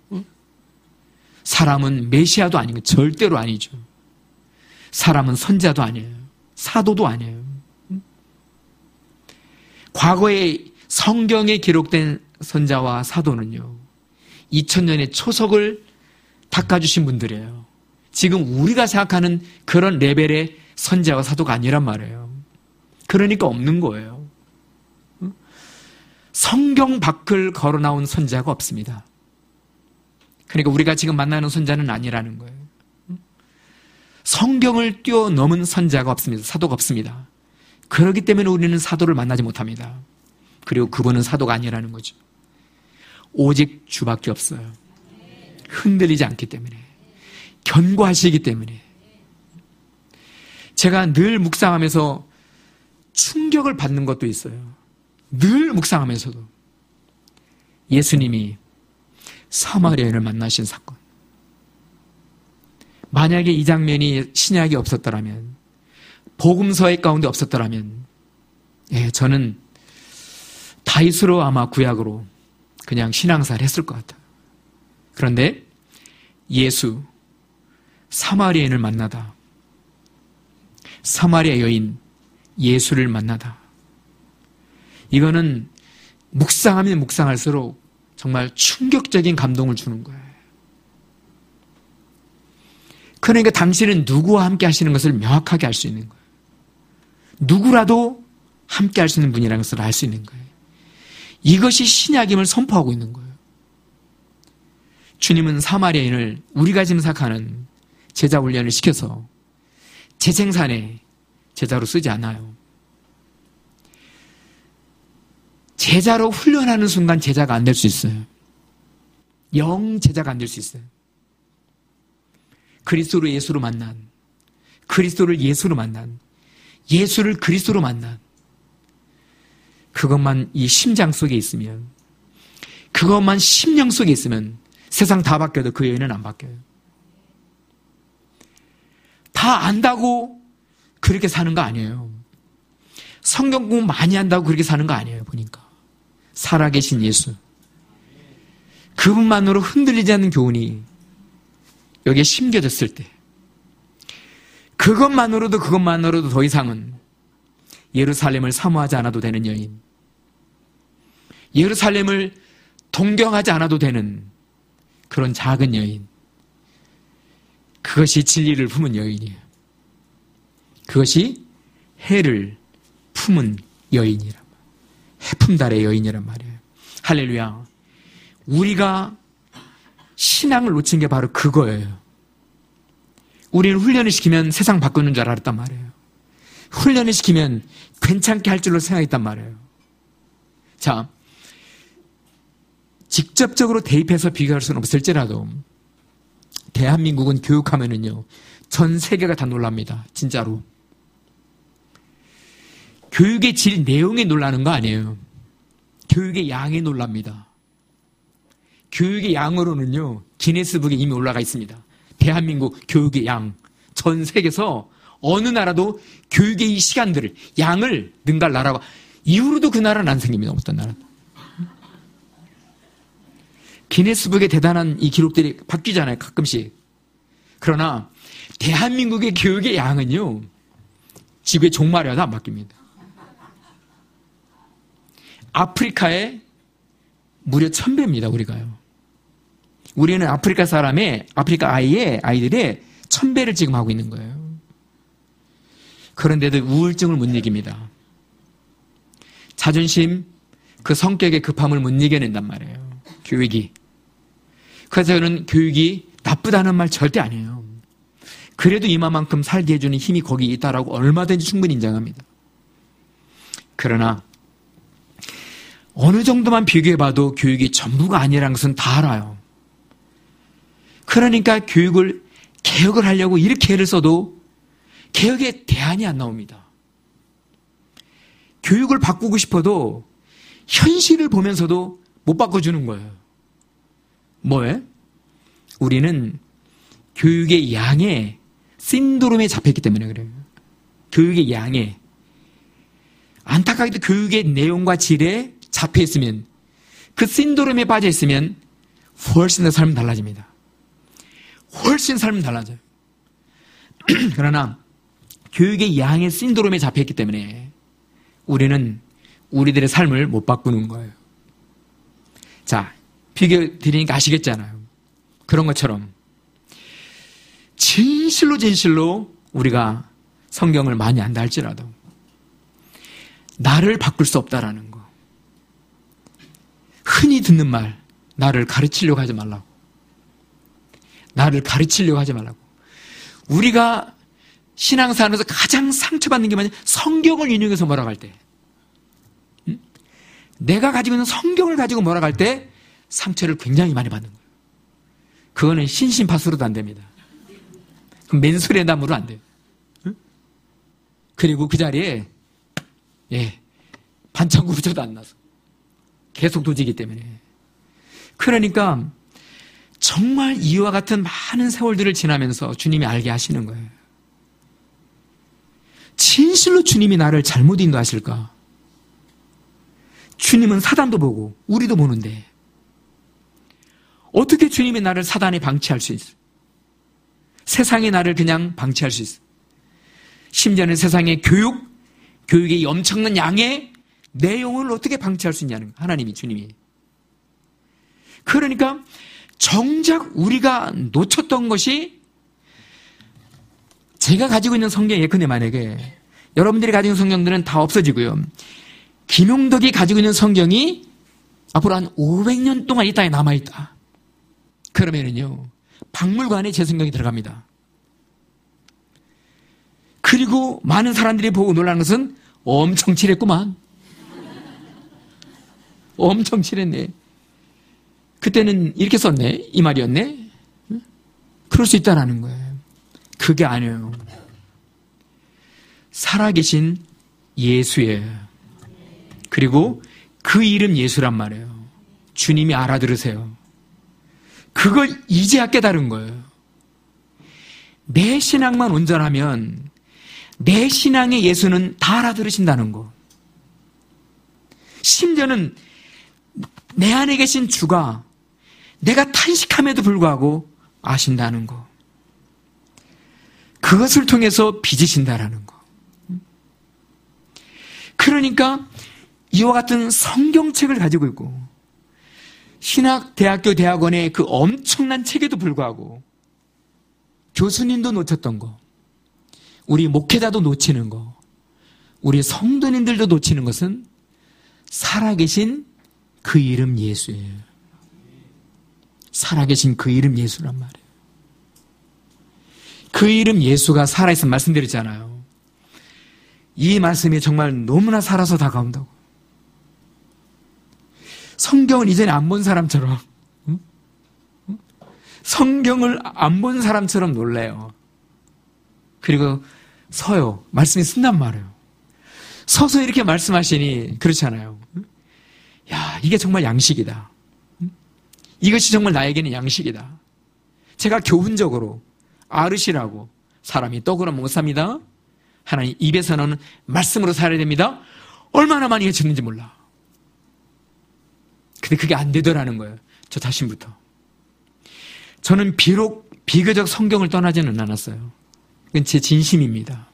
사람은 메시아도 아닌 거예요. 절대로 아니죠. 사람은 선지자도 아니에요. 사도도 아니에요. 과거에 성경에 기록된 선자와 사도는요, 2000년의 초석을 닦아주신 분들이에요. 지금 우리가 생각하는 그런 레벨의 선자와 사도가 아니란 말이에요. 그러니까 없는 거예요. 성경 밖을 걸어 나온 선자가 없습니다. 그러니까 우리가 지금 만나는 선자는 아니라는 거예요. 성경을 뛰어넘은 선자가 없습니다. 사도가 없습니다. 그렇기 때문에 우리는 사도를 만나지 못합니다. 그리고 그분은 사도가 아니라는 거죠. 오직 주밖에 없어요. 흔들리지 않기 때문에, 견고하시기 때문에. 제가 늘 묵상하면서 충격을 받는 것도 있어요. 늘 묵상하면서도. 예수님이 사마리아 여인을 만나신 사건. 만약에 이 장면이 신약이 없었더라면, 복음서의 가운데 없었더라면, 저는 다윗으로 아마 구약으로 그냥 신앙생활 했을 것 같아요. 그런데 예수, 사마리아인을 만나다. 사마리아 여인, 예수를 만나다. 이거는 묵상하면 묵상할수록 정말 충격적인 감동을 주는 거예요. 그러니까 당신은 누구와 함께 하시는 것을 명확하게 알 수 있는 거예요. 누구라도 함께 할 수 있는 분이라는 것을 알 수 있는 거예요. 이것이 신약임을 선포하고 있는 거예요. 주님은 사마리아인을 우리가 지금 생각하는 제자 훈련을 시켜서 재생산의 제자로 쓰지 않아요. 제자로 훈련하는 순간 제자가 안 될 수 있어요. 영 제자가 안 될 수 있어요. 그리스도를 예수로 만난, 그리스도를 예수로 만난, 예수를 그리스도로 만난, 그것만 이 심장 속에 있으면, 그것만 심령 속에 있으면 세상 다 바뀌어도 그 여인은 안 바뀌어요. 다 안다고 그렇게 사는 거 아니에요. 성경 공부 많이 한다고 그렇게 사는 거 아니에요. 보니까 살아계신 예수, 그분만으로 흔들리지 않는 교훈이 여기에 심겨졌을 때, 그것만으로도 더 이상은 예루살렘을 사모하지 않아도 되는 여인, 예루살렘을 동경하지 않아도 되는 그런 작은 여인, 그것이 진리를 품은 여인이에요. 그것이 해를 품은 여인이란 말이에요. 해품달의 여인이란 말이에요. 할렐루야. 우리가 신앙을 놓친 게 바로 그거예요. 우리는 훈련을 시키면 세상 바꾸는 줄 알았단 말이에요. 훈련을 시키면 괜찮게 할 줄로 생각했단 말이에요. 자, 직접적으로 대입해서 비교할 수는 없을지라도 대한민국은 교육하면은요, 전 세계가 다 놀랍니다. 진짜로. 교육의 질, 내용에 놀라는 거 아니에요. 교육의 양에 놀랍니다. 교육의 양으로는요, 기네스북에 이미 올라가 있습니다. 대한민국 교육의 양. 전 세계에서 어느 나라도 교육의 이 시간들을, 양을 능가할 나라가, 이후로도 그 나라는 안 생깁니다. 어떤 나라는. 기네스북의 대단한 이 기록들이 바뀌잖아요. 가끔씩. 그러나 대한민국의 교육의 양은요, 지구의 종말이라도 안 바뀝니다. 아프리카에 무려 1000배입니다. 우리가요. 우리는 아프리카 아이들의 1000배를 지금 하고 있는 거예요. 그런데도 우울증을 못 이깁니다. 자존심, 그 성격의 급함을 못 이겨낸단 말이에요. 교육이. 그래서 저는 교육이 나쁘다는 말 절대 아니에요. 그래도 이만큼 살게 해주는 힘이 거기 있다라고 얼마든지 충분히 인정합니다. 그러나 어느 정도만 비교해봐도 교육이 전부가 아니라는 것은 다 알아요. 그러니까 교육을 개혁을 하려고 이렇게 애를 써도 개혁의 대안이 안 나옵니다. 교육을 바꾸고 싶어도 현실을 보면서도 못 바꿔주는 거예요. 뭐에? 우리는 교육의 양에 신드롬에 잡혔기 때문에 그래요. 교육의 양에. 안타깝게도 교육의 내용과 질에 잡혀있으면, 그 신드롬에 빠져있으면 훨씬 더 삶은 달라집니다. 훨씬 삶은 달라져요. 그러나 교육의 양의 신드롬에 잡혀있기 때문에 우리는 우리들의 삶을 못 바꾸는 거예요. 자, 비교 드리니까 아시겠잖아요. 그런 것처럼 진실로 우리가 성경을 많이 안다 할지라도 나를 바꿀 수 없다라는 거. 흔히 듣는 말, 나를 가르치려고 하지 말라고. 나를 가르치려고 하지 말라고. 우리가 신앙생활에서 가장 상처받는 게 뭐냐? 성경을 인용해서 뭐라고 할 때. 내가 가지고 있는 성경을 가지고 뭐라고 할 때 상처를 굉장히 많이 받는 거예요. 그거는 신심파수로도 안 됩니다. 그럼 맨소리담으로 안 돼요. 그리고 그 자리에 반창고부조도 안 나서 계속 도지기 때문에. 그러니까 정말 이와 같은 많은 세월들을 지나면서 주님이 알게 하시는 거예요. 진실로 주님이 나를 잘못 인도하실까? 주님은 사단도 보고 우리도 보는데 어떻게 주님이 나를 사단에 방치할 수 있어? 세상이 나를 그냥 방치할 수 있어? 심지어는 세상의 교육의 엄청난 양의 내용을 어떻게 방치할 수 있냐는 거예요. 하나님이, 주님이. 그러니까 정작 우리가 놓쳤던 것이, 제가 가지고 있는 성경, 예컨대 만약에 여러분들이 가지고 있는 성경들은 다 없어지고요, 김용덕이 가지고 있는 성경이 앞으로 한 500년 동안 이 땅에 남아있다. 그러면은요, 박물관에 제 성경이 들어갑니다. 그리고 많은 사람들이 보고 놀라는 것은 엄청 칠했구만. 엄청 칠했네. 그때는 이렇게 썼네. 이 말이었네. 그럴 수 있다라는 거예요. 그게 아니에요. 살아계신 예수예요. 그리고 그 이름 예수란 말이에요. 주님이 알아들으세요. 그걸 이제야 깨달은 거예요. 내 신앙만 온전하면 내 신앙의 예수는 다 알아들으신다는 거. 심지어는 내 안에 계신 주가 내가 탄식함에도 불구하고 아신다는 거. 그것을 통해서 빚으신다라는 거. 그러니까 이와 같은 성경책을 가지고 있고 신학 대학교 대학원의 그 엄청난 책에도 불구하고 교수님도 놓쳤던 거, 우리 목회자도 놓치는 거, 우리 성도님들도 놓치는 것은 살아계신 그 이름 예수예요. 살아계신 그 이름 예수란 말이에요. 그 이름 예수가 살아있으면 말씀드렸잖아요. 이 말씀이 정말 너무나 살아서 다가온다고. 성경을 이전에 안 본 사람처럼, 성경을 안 본 사람처럼 놀래요. 그리고 서요. 말씀이 쓴단 말이에요. 서서 이렇게 말씀하시니 그렇잖아요. 야, 이게 정말 양식이다. 이것이 정말 나에게는 양식이다. 제가 교훈적으로 아르시라고 사람이 떡으로 못 삽니다. 하나님 입에서 나오는 말씀으로 살아야 됩니다. 얼마나 많이 해쳤는지 몰라. 근데 그게 안 되더라는 거예요. 저 자신부터. 저는 비록 비교적 성경을 떠나지는 않았어요. 그건 제 진심입니다.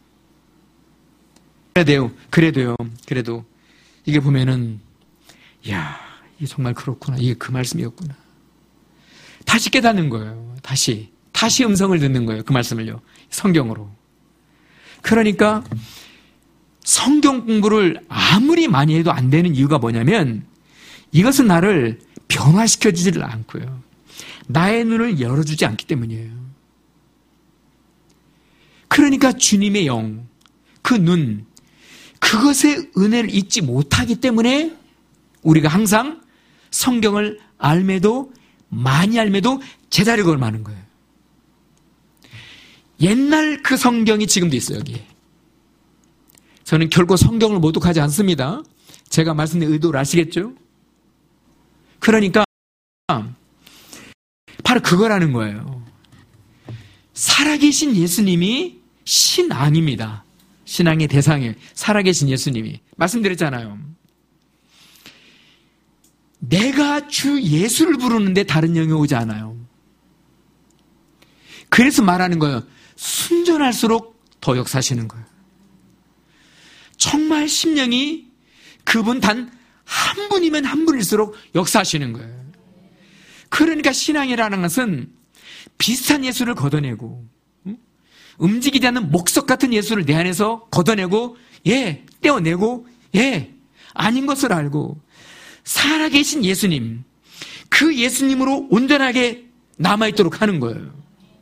그래도 이게 보면은 이야, 이게 정말 그렇구나. 이게 그 말씀이었구나. 다시 깨닫는 거예요. 다시 음성을 듣는 거예요. 그 말씀을요. 성경으로. 그러니까 성경 공부를 아무리 많이 해도 안 되는 이유가 뭐냐면 이것은 나를 변화시켜주지를 않고요. 나의 눈을 열어주지 않기 때문이에요. 그러니까 주님의 영, 그 눈, 그것의 은혜를 잊지 못하기 때문에 우리가 항상 성경을 알매도 많이 알매도 제자리에 걸마는 거예요. 옛날 그 성경이 지금도 있어요, 여기에. 저는 결코 성경을 모독하지 않습니다. 제가 말씀드린 의도를 아시겠죠? 그러니까 바로 그거라는 거예요. 살아계신 예수님이 신앙입니다. 신앙의 대상에 살아계신 예수님이. 말씀드렸잖아요. 내가 주 예수를 부르는데 다른 영이 오지 않아요. 그래서 말하는 거예요. 순전할수록 더 역사하시는 거예요. 정말 심령이 그분 단 한 분이면 한 분일수록 역사하시는 거예요. 그러니까 신앙이라는 것은 비슷한 예수를 걷어내고 움직이지 않는 목석 같은 예수를 내 안에서 걷어내고 떼어내고 아닌 것을 알고 살아계신 예수님, 그 예수님으로 온전하게 남아있도록 하는 거예요.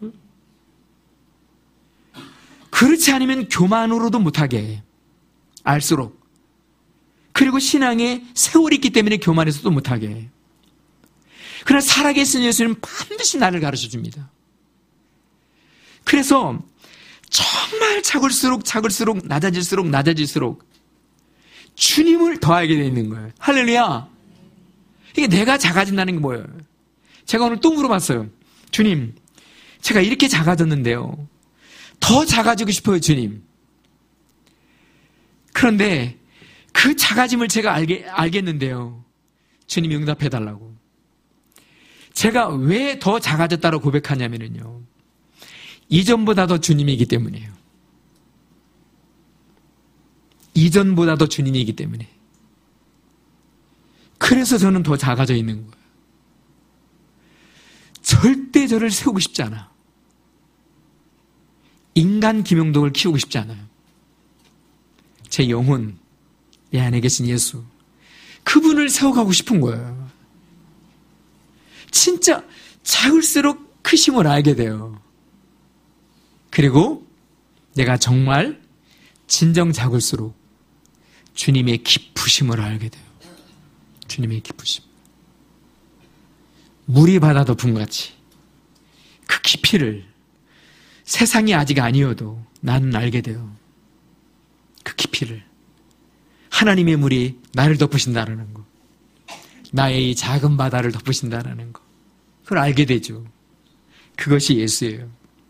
그렇지 않으면 교만으로도 못하게 알수록, 그리고 신앙에 세월이 있기 때문에 교만해서도 못하게. 그러나 살아계신 예수님은 반드시 나를 가르쳐줍니다. 그래서 정말 작을수록 낮아질수록 주님을 더 알게 되는 거예요. 할렐루야. 이게 내가 작아진다는 게 뭐예요? 제가 오늘 또 물어봤어요. 주님, 제가 이렇게 작아졌는데요. 더 작아지고 싶어요, 주님. 그런데 그 작아짐을 제가 알겠는데요. 주님이 응답해달라고. 제가 왜 더 작아졌다고 고백하냐면요. 이전보다 더 주님이기 때문이에요. 이전보다 더 주님이기 때문에. 그래서 저는 더 작아져 있는 거예요. 절대 저를 세우고 싶지 않아. 인간 김용덕을 키우고 싶지 않아요. 제 영혼, 내 안에 계신 예수, 그분을 세워가고 싶은 거예요. 진짜 작을수록 크심을 알게 돼요. 그리고 내가 정말 진정 작을수록 주님의 깊으심을 알게 돼요. 주님의 깊으심. 물이 바다 덮음같이 그 깊이를 세상이 아직 아니어도 나는 알게 돼요. 그 깊이를. 하나님의 물이 나를 덮으신다는 거. 나의 이 작은 바다를 덮으신다는 거. 그걸 알게 되죠. 그것이 예수예요.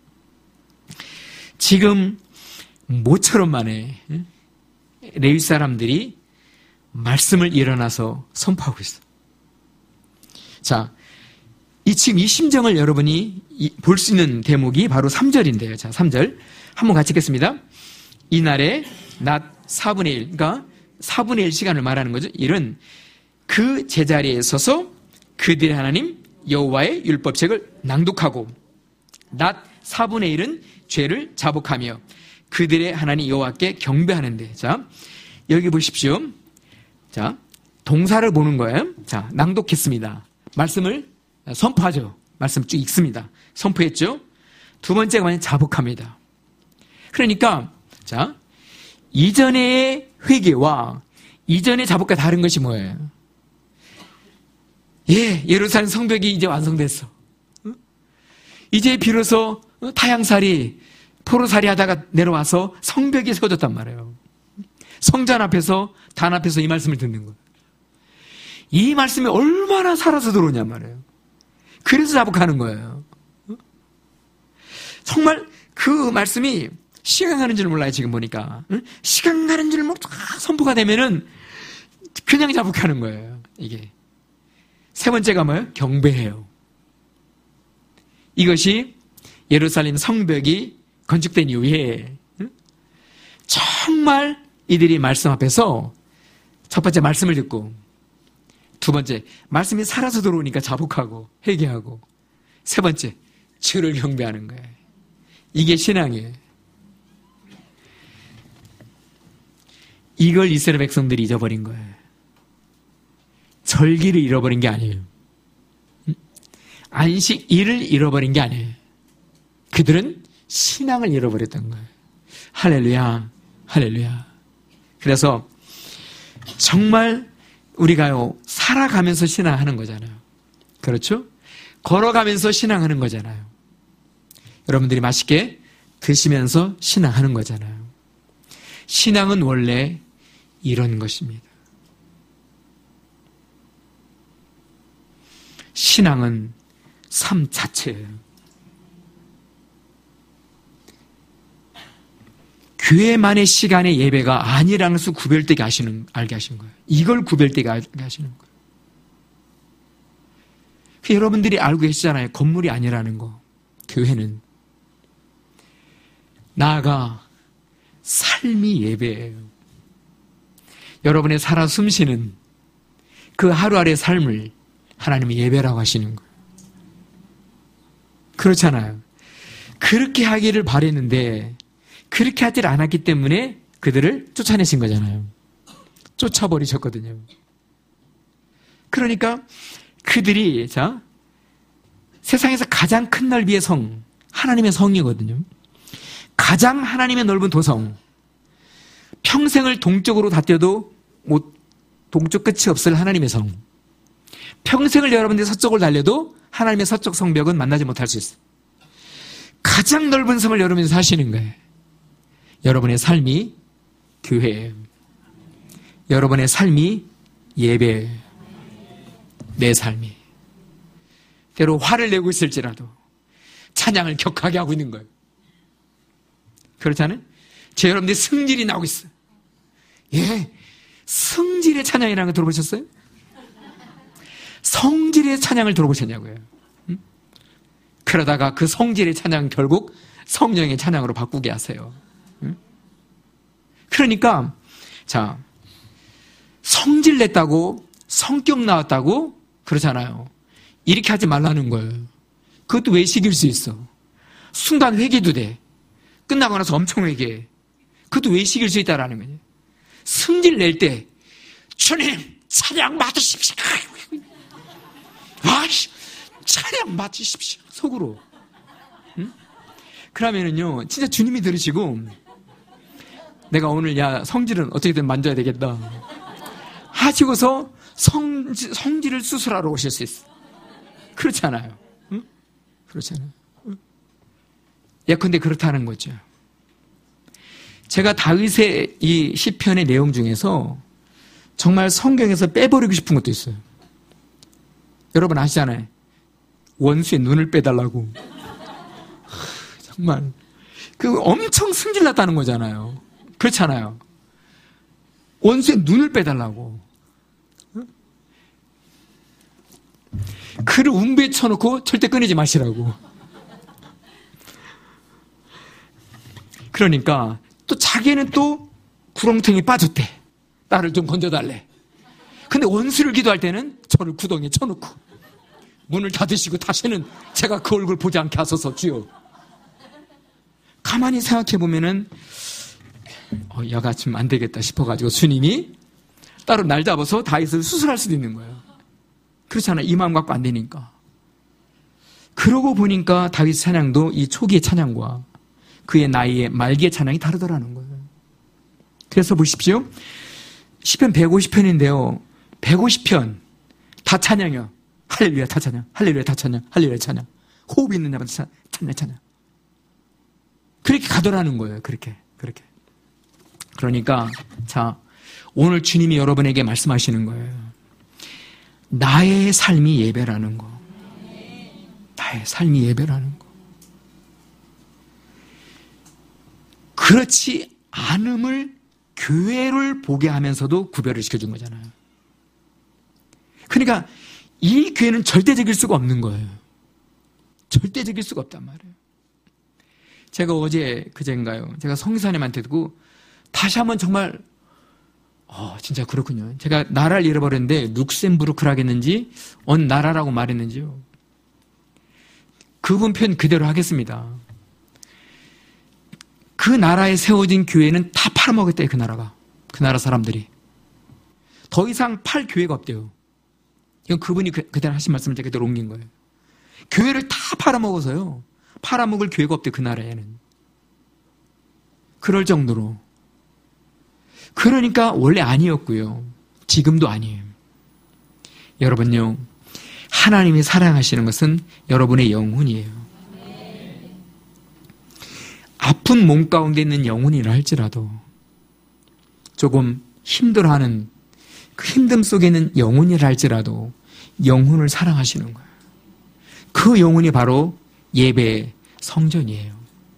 지금 모처럼 만에 레위 사람들이 말씀을 일어나서 선포하고 있어요. 자, 지금 이 심정을 여러분이 볼 수 있는 대목이 바로 3절인데요. 자, 3절. 한번 같이 읽겠습니다. 이날에 낮 4분의 1, 그러니까 4분의 1 시간을 말하는 거죠. 일은 그 제자리에 서서 그들의 하나님 여호와의 율법책을 낭독하고 낮 4분의 1은 죄를 자복하며 그들의 하나님 여호와께 경배하는데, 자, 여기 보십시오. 자, 동사를 보는 거예요. 자, 낭독했습니다. 말씀을 선포하죠. 말씀 쭉 읽습니다. 선포했죠? 두 번째가 뭐냐면 자복합니다. 그러니까 자, 이전의 회개와 이전의 자복과 다른 것이 뭐예요? 예, 예루살렘 성벽이 이제 완성됐어. 이제 비로소 타향살이 포로살이 하다가 내려와서 성벽이 세워졌단 말이에요. 성전 앞에서 단 앞에서 이 말씀을 듣는 거예요. 이 말씀이 얼마나 살아서 들어오냔 말이에요. 그래서 자복하는 거예요. 정말 그 말씀이 시간 가는 줄 몰라요. 지금 보니까 시간 가는 줄 모르고 선포가 되면은 그냥 자복하는 거예요. 이게 세 번째가 뭐예요? 경배해요. 이것이 예루살렘 성벽이 건축된 이후에 정말 이들이 말씀 앞에서 첫 번째 말씀을 듣고 두 번째 말씀이 살아서 들어오니까 자복하고 회개하고 세 번째 주를 경배하는 거예요. 이게 신앙이에요. 이걸 이스라엘 백성들이 잊어버린 거예요. 절기를 잃어버린 게 아니에요. 안식일을 잃어버린 게 아니에요. 그들은 신앙을 잃어버렸던 거예요. 할렐루야, 할렐루야. 그래서 정말 우리가요, 살아가면서 신앙하는 거잖아요. 그렇죠? 걸어가면서 신앙하는 거잖아요. 여러분들이 맛있게 드시면서 신앙하는 거잖아요. 신앙은 원래 이런 것입니다. 신앙은 삶 자체예요. 교회만의 시간의 예배가 아니라는 것을 구별되게 알게 하신 거예요. 이걸 구별되게 알게 하시는 거예요. 여러분들이 알고 계시잖아요. 건물이 아니라는 거. 교회는 나아가 삶이 예배예요. 여러분의 살아 숨쉬는 그 하루하루의 삶을 하나님이 예배라고 하시는 거예요. 그렇잖아요. 그렇게 하기를 바랬는데 그렇게 하질 않았기 때문에 그들을 쫓아내신 거잖아요. 쫓아버리셨거든요. 그러니까 그들이 세상에서 가장 큰 넓이의 성, 하나님의 성이거든요. 가장 하나님의 넓은 도성, 평생을 동쪽으로 다 뛰어도 동쪽 끝이 없을 하나님의 성, 평생을 여러분들이 서쪽을 달려도 하나님의 서쪽 성벽은 만나지 못할 수 있어요. 가장 넓은 섬을 여러분이 사시는 거예요. 여러분의 삶이 교회예요. 여러분의 삶이 예배예요. 내 삶이. 때로 화를 내고 있을지라도 찬양을 격하게 하고 있는 거예요. 그렇잖아요? 여러분들이 승질이 나고 있어요. 예, 승질의 찬양이라는 거 들어보셨어요? 성질의 찬양을 들어보셨냐고요. 그러다가 그 성질의 찬양 결국 성령의 찬양으로 바꾸게 하세요. 그러니까 성질 냈다고 성격 나왔다고 그러잖아요. 이렇게 하지 말라는 거예요. 그것도 외식일 수 있어. 순간 회개도 돼. 끝나고 나서 엄청 회개해. 그것도 외식일 수 있다라는 거예요. 승질 낼 때 주님 찬양 맡으십시오. 찬양 맡으십시오. 속으로. 응? 그러면은요 진짜 주님이 들으시고 내가 오늘 성질은 어떻게든 만져야 되겠다 하시고서 성질을 수술하러 오실 수 있어. 그렇지 않아요? 응? 그렇잖아요. 응? 예컨대 그렇다는 거죠. 제가 다윗의 이 시편의 내용 중에서 정말 성경에서 빼버리고 싶은 것도 있어요. 여러분 아시잖아요. 원수의 눈을 빼달라고. 정말 그 엄청 승질났다는 거잖아요. 그렇잖아요. 원수의 눈을 빼달라고. 그를 운배에 쳐놓고 절대 끊이지 마시라고. 그러니까 또 자기는 또 구렁텅이에 빠졌대. 나를 좀 건져달래. 근데 원수를 기도할 때는 저를 구덩이에 쳐놓고 문을 닫으시고 다시는 제가 그 얼굴 보지 않게 하소서 주여. 가만히 생각해보면은 여가 좀 안 되겠다 싶어가지고 주님이 따로 날 잡아서 다윗을 수술할 수도 있는 거예요. 그렇잖아요. 이 마음 갖고 안 되니까. 그러고 보니까 다윗 찬양도 이 초기의 찬양과 그의 나이의 말기의 찬양이 다르더라는 거예요. 그래서 보십시오. 시편 150편인데요. 150편 다 찬양이요. 할렐루야 다 찬양, 할렐루야 다 찬양, 할렐루야 찬양. 호흡이 있는 자마다 찬양. 그렇게 가더라는 거예요. 그렇게. 그러니까 자, 오늘 주님이 여러분에게 말씀하시는 거예요. 나의 삶이 예배라는 거. 나의 삶이 예배라는 거. 그렇지 않음을 교회를 보게 하면서도 구별을 시켜준 거잖아요. 그러니까 이 교회는 절대적일 수가 없는 거예요. 절대적일 수가 없단 말이에요. 제가 그제인가요? 제가 성교사님한테 듣고 다시 한번 정말 진짜 그렇군요. 제가 나라를 잃어버렸는데 룩셈부르크라 하겠는지 어느 나라라고 말했는지요. 그분 표현 그대로 하겠습니다. 그 나라에 세워진 교회는 다 팔아먹었대요. 그 나라 사람들이. 더 이상 팔 교회가 없대요. 이건 그분이 그대로 하신 말씀을 제가 그대로 옮긴 거예요. 교회를 다 팔아먹어서요. 팔아먹을 교회가 없대요. 그 나라에는. 그럴 정도로. 그러니까 원래 아니었고요. 지금도 아니에요. 여러분요. 하나님이 사랑하시는 것은 여러분의 영혼이에요. 아픈 몸 가운데 있는 영혼이라 할지라도 조금 힘들어하는 그 힘듦 속에 있는 영혼이라 할지라도 영혼을 사랑하시는 거예요. 그 영혼이 바로 예배의 성전이에요.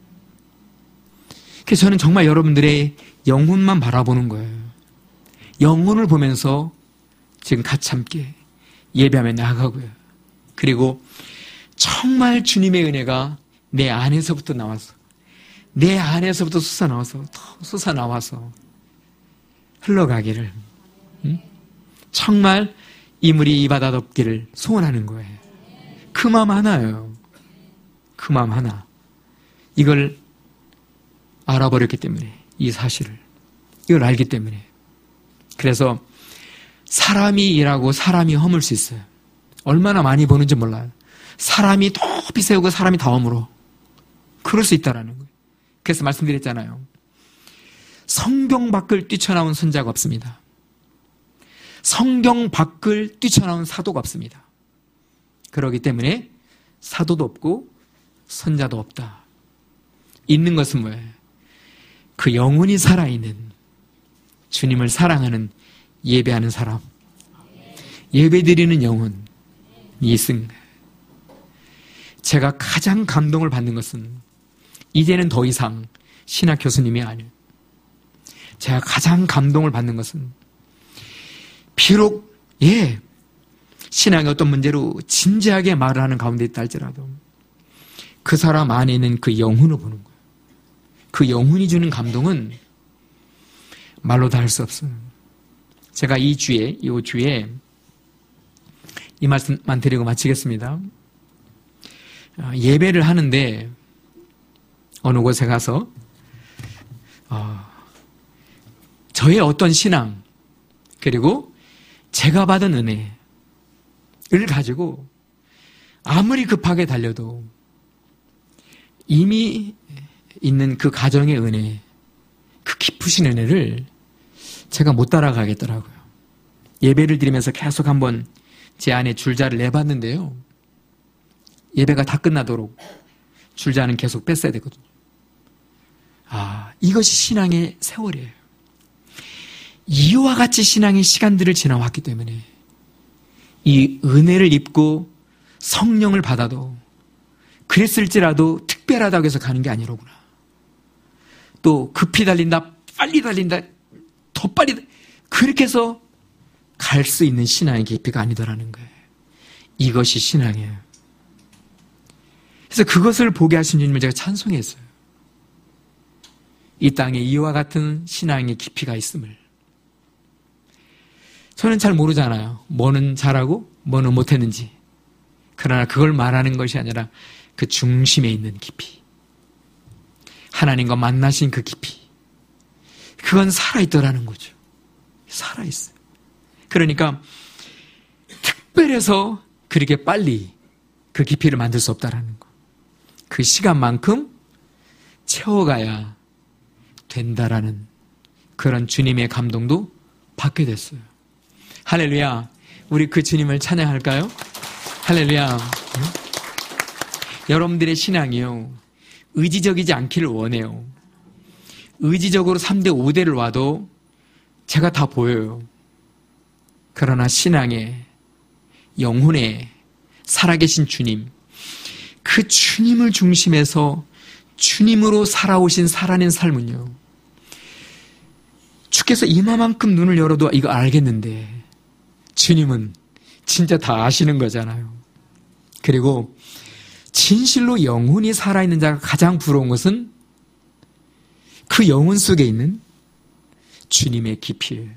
그래서 저는 정말 여러분들의 영혼만 바라보는 거예요. 영혼을 보면서 지금 같이 함께 예배하며 나아가고요. 그리고 정말 주님의 은혜가 내 안에서부터 나와서 내 안에서부터 솟아나와서 흘러가기를 정말 이 물이 이 바다 덮기를 소원하는 거예요. 그 마음 하나예요. 그 마음 하나. 이걸 알아버렸기 때문에 이 사실을 이걸 알기 때문에 그래서 사람이 일하고 사람이 허물 수 있어요. 얼마나 많이 버는지 몰라요. 사람이 높이 세우고 사람이 다 허물어. 그럴 수 있다라는 거예요. 그래서 말씀드렸잖아요. 성경 밖을 뛰쳐나온 선자가 없습니다. 성경 밖을 뛰쳐나온 사도가 없습니다. 그렇기 때문에 사도도 없고 선자도 없다. 있는 것은 뭐예요? 그 영혼이 살아있는 주님을 사랑하는 예배하는 사람, 예배드리는 영혼이 있은 거예요. 제가 가장 감동을 받는 것은 이제는 더 이상 신학 교수님이 아니에요. 제가 가장 감동을 받는 것은 비록 신앙의 어떤 문제로 진지하게 말을 하는 가운데 있다 할지라도 그 사람 안에 있는 그 영혼을 보는 거예요. 그 영혼이 주는 감동은 말로 다 할 수 없어요. 제가 이 주에 이 말씀만 드리고 마치겠습니다. 예배를 하는데 어느 곳에 가서 저의 어떤 신앙 그리고 제가 받은 은혜를 가지고 아무리 급하게 달려도 이미 있는 그 가정의 은혜, 그 깊으신 은혜를 제가 못 따라가겠더라고요. 예배를 드리면서 계속 한번 제 안에 줄자를 내봤는데요. 예배가 다 끝나도록 줄자는 계속 뺐어야 되거든요. 이것이 신앙의 세월이에요. 이와 같이 신앙의 시간들을 지나왔기 때문에 이 은혜를 입고 성령을 받아도 그랬을지라도 특별하다고 해서 가는 게 아니로구나. 또 급히 달린다, 빨리 달린다, 더 빨리 그렇게 해서 갈 수 있는 신앙의 깊이가 아니더라는 거예요. 이것이 신앙이에요. 그래서 그것을 보게 하신 주님을 제가 찬송했어요. 이 땅에 이와 같은 신앙의 깊이가 있음을. 저는 잘 모르잖아요. 뭐는 잘하고 뭐는 못했는지. 그러나 그걸 말하는 것이 아니라 그 중심에 있는 깊이. 하나님과 만나신 그 깊이. 그건 살아있더라는 거죠. 살아있어요. 그러니까 특별해서 그렇게 빨리 그 깊이를 만들 수 없다라는 거. 그 시간만큼 채워가야 된다라는 그런 주님의 감동도 받게 됐어요. 할렐루야. 우리 그 주님을 찬양할까요? 할렐루야. 여러분들의 신앙이요, 의지적이지 않기를 원해요. 의지적으로 3대 5대를 와도 제가 다 보여요. 그러나 신앙의, 영혼의 살아계신 주님, 그 주님을 중심해서 주님으로 살아오신 살아낸 삶은요, 주께서 이마만큼 눈을 열어도 이거 알겠는데 주님은 진짜 다 아시는 거잖아요. 그리고 진실로 영혼이 살아있는 자가 가장 부러운 것은 그 영혼 속에 있는 주님의 깊이예요.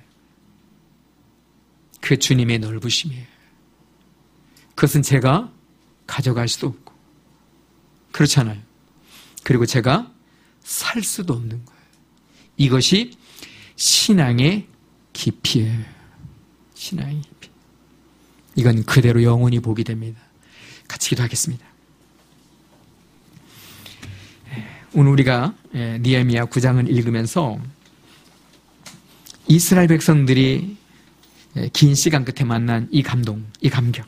그 주님의 넓으심이에요. 그것은 제가 가져갈 수도 없고, 그렇잖아요. 그리고 제가 살 수도 없는 거예요. 이것이 신앙의 깊이예요. 신앙의 깊이. 이건 그대로 영원히 보게 됩니다. 같이 기도하겠습니다. 오늘 우리가 느헤미야 9장을 읽으면서 이스라엘 백성들이 긴 시간 끝에 만난 이 감동, 이 감격,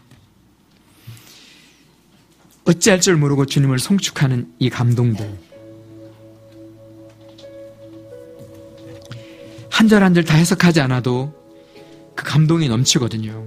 어찌할 줄 모르고 주님을 송축하는 이 감동들, 한 절 한 절 다 해석하지 않아도 그 감동이 넘치거든요.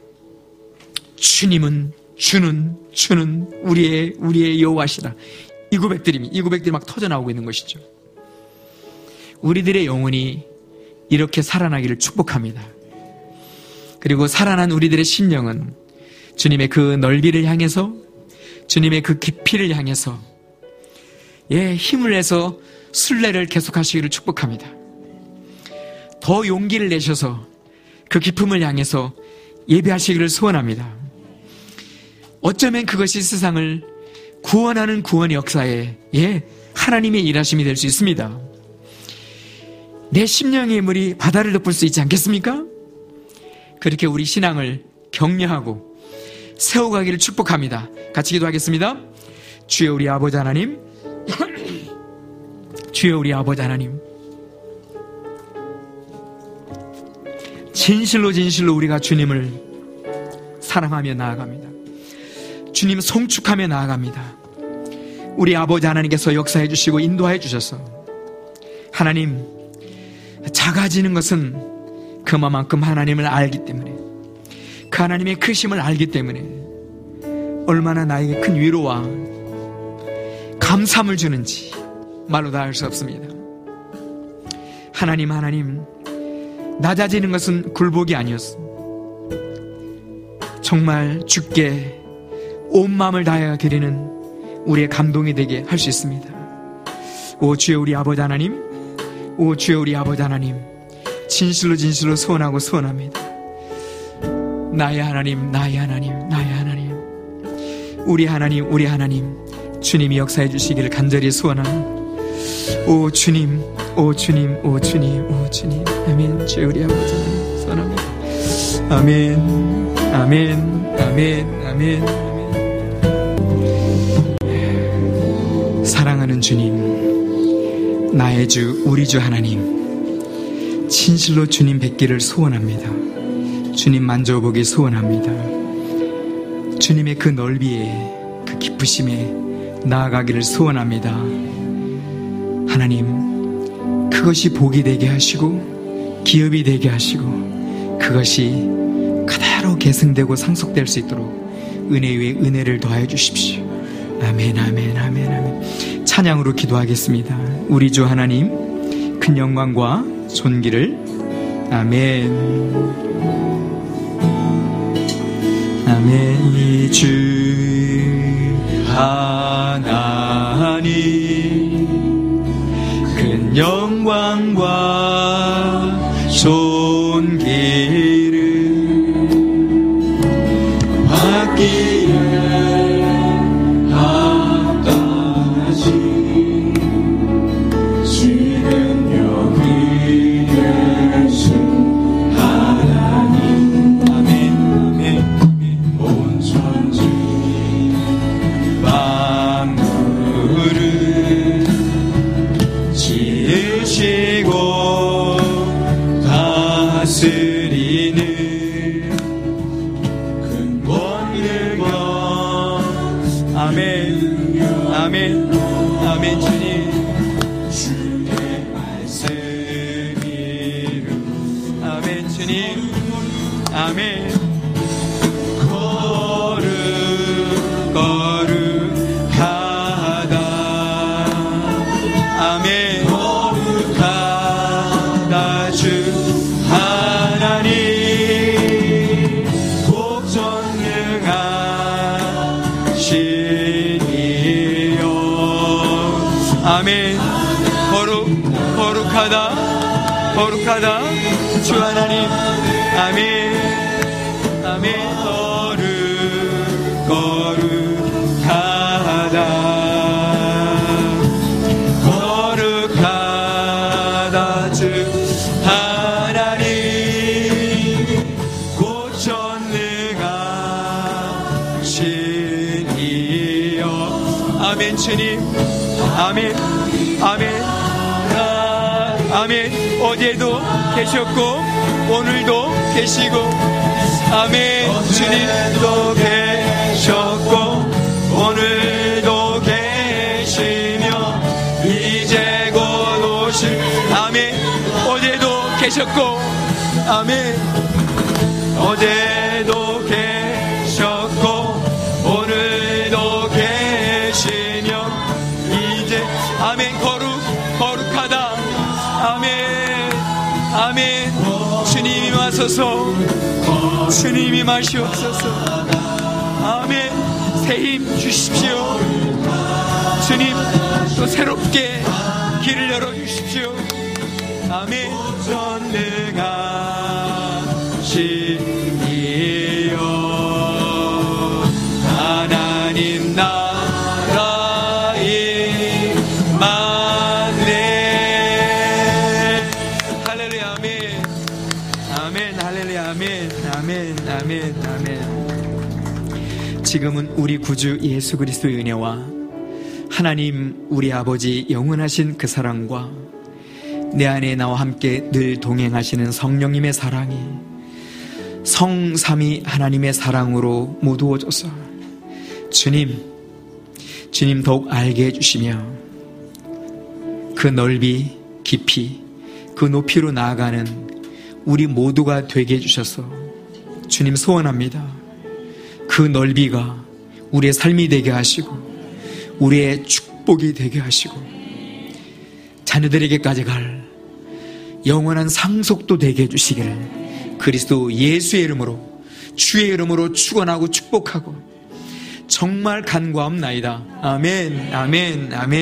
주님은, 주는 우리의 여호와시라. 이 고백들이 막 터져나오고 있는 것이죠. 우리들의 영혼이 이렇게 살아나기를 축복합니다. 그리고 살아난 우리들의 심령은 주님의 그 넓이를 향해서, 주님의 그 깊이를 향해서 힘을 내서 순례를 계속하시기를 축복합니다. 더 용기를 내셔서 그 깊음을 향해서 예배하시기를 소원합니다. 어쩌면 그것이 세상을 구원하는 구원의 역사에 하나님의 일하심이 될 수 있습니다. 내 심령의 물이 바다를 덮을 수 있지 않겠습니까? 그렇게 우리 신앙을 격려하고 세워가기를 축복합니다. 같이 기도하겠습니다. 주여 우리 아버지 하나님, 주여 우리 아버지 하나님, 진실로 우리가 주님을 사랑하며 나아갑니다. 주님 송축하며 나아갑니다. 우리 아버지 하나님께서 역사해 주시고 인도해 주셔서 하나님, 작아지는 것은 그만큼 하나님을 알기 때문에, 그 하나님의 크심을 알기 때문에 얼마나 나에게 큰 위로와 감사함을 주는지 말로 다 할 수 없습니다. 하나님, 낮아지는 것은 굴복이 아니었습니다. 정말 주께 온 마음을 다하여 드리는 우리의 감동이 되게 할 수 있습니다. 오 주여 우리 아버지 하나님, 오 주여 우리 아버지 하나님, 진실로 소원합니다. 나의 하나님, 우리 하나님, 주님이 역사해 주시기를 간절히 소원합니다. 오 주님, 아멘. 주여 우리 아버지 하나님 소원합니다. 아멘. 사랑하는 주님, 나의 주, 우리 주 하나님, 진실로 주님 뵙기를 소원합니다. 주님 만져보기 소원합니다. 주님의 그 넓이에, 그 깊으심에 나아가기를 소원합니다. 하나님, 그것이 복이 되게 하시고 기업이 되게 하시고 그것이 그대로 계승되고 상속될 수 있도록 은혜 위에 은혜를 더하여 주십시오. 아멘. 찬양으로 기도하겠습니다. 우리 주 하나님, 큰 영광과 존귀를. 아멘. 이 주 하나님, 큰 영광과 존귀를 받기에 합당하신 지금 여기 계신 하나님. 아멘. 온 천지 계시고 다스리는 큰 권능과 아멘 아멘 아멘 주님 주의 말씀이루 아멘 주님 아멘 거룩하다 아멘 거룩하다 주 하나님 복전능하시니요 아멘 거룩하다 주 하나님 아멘 아멘 거룩하다 주 하나님 곧 전능하시니요 아멘 주님 아멘 아멘 아멘 어제도 계셨고 오늘도 계시고 아멘 주님도 계셨고 오늘도 계시며 이제 곧 오실 아멘 어제도 계셨고 아멘 어제도 계셨고 오늘도 계시며 이제 아멘 거룩하다 아멘 아멘 주님이 와소서 주님이 마시옵소서 아멘 새 힘 주십시오 주님 또 새롭게 길을 열어주십시오 아멘 전능하시니요 하나님 나라의 만대 할렐루야 아멘 아멘 할렐루야 아멘 아멘 아멘 아멘 지금은 우리 구주 예수 그리스도의 은혜와 하나님 우리 아버지 영원하신 그 사랑과 내 안에 나와 함께 늘 동행하시는 성령님의 사랑이 성삼위 하나님의 사랑으로 모두어져서 주님 더욱 알게 해주시며 그 넓이 깊이 그 높이로 나아가는 우리 모두가 되게 해주셔서 주님 소원합니다. 그 넓이가 우리의 삶이 되게 하시고 우리의 축복이 되게 하시고 자녀들에게까지 갈 영원한 상속도 되게 해주시기를 그리스도 예수의 이름으로 주의 이름으로 축원하고 축복하고 정말 간구하옵나이다. 아멘 아멘 아멘.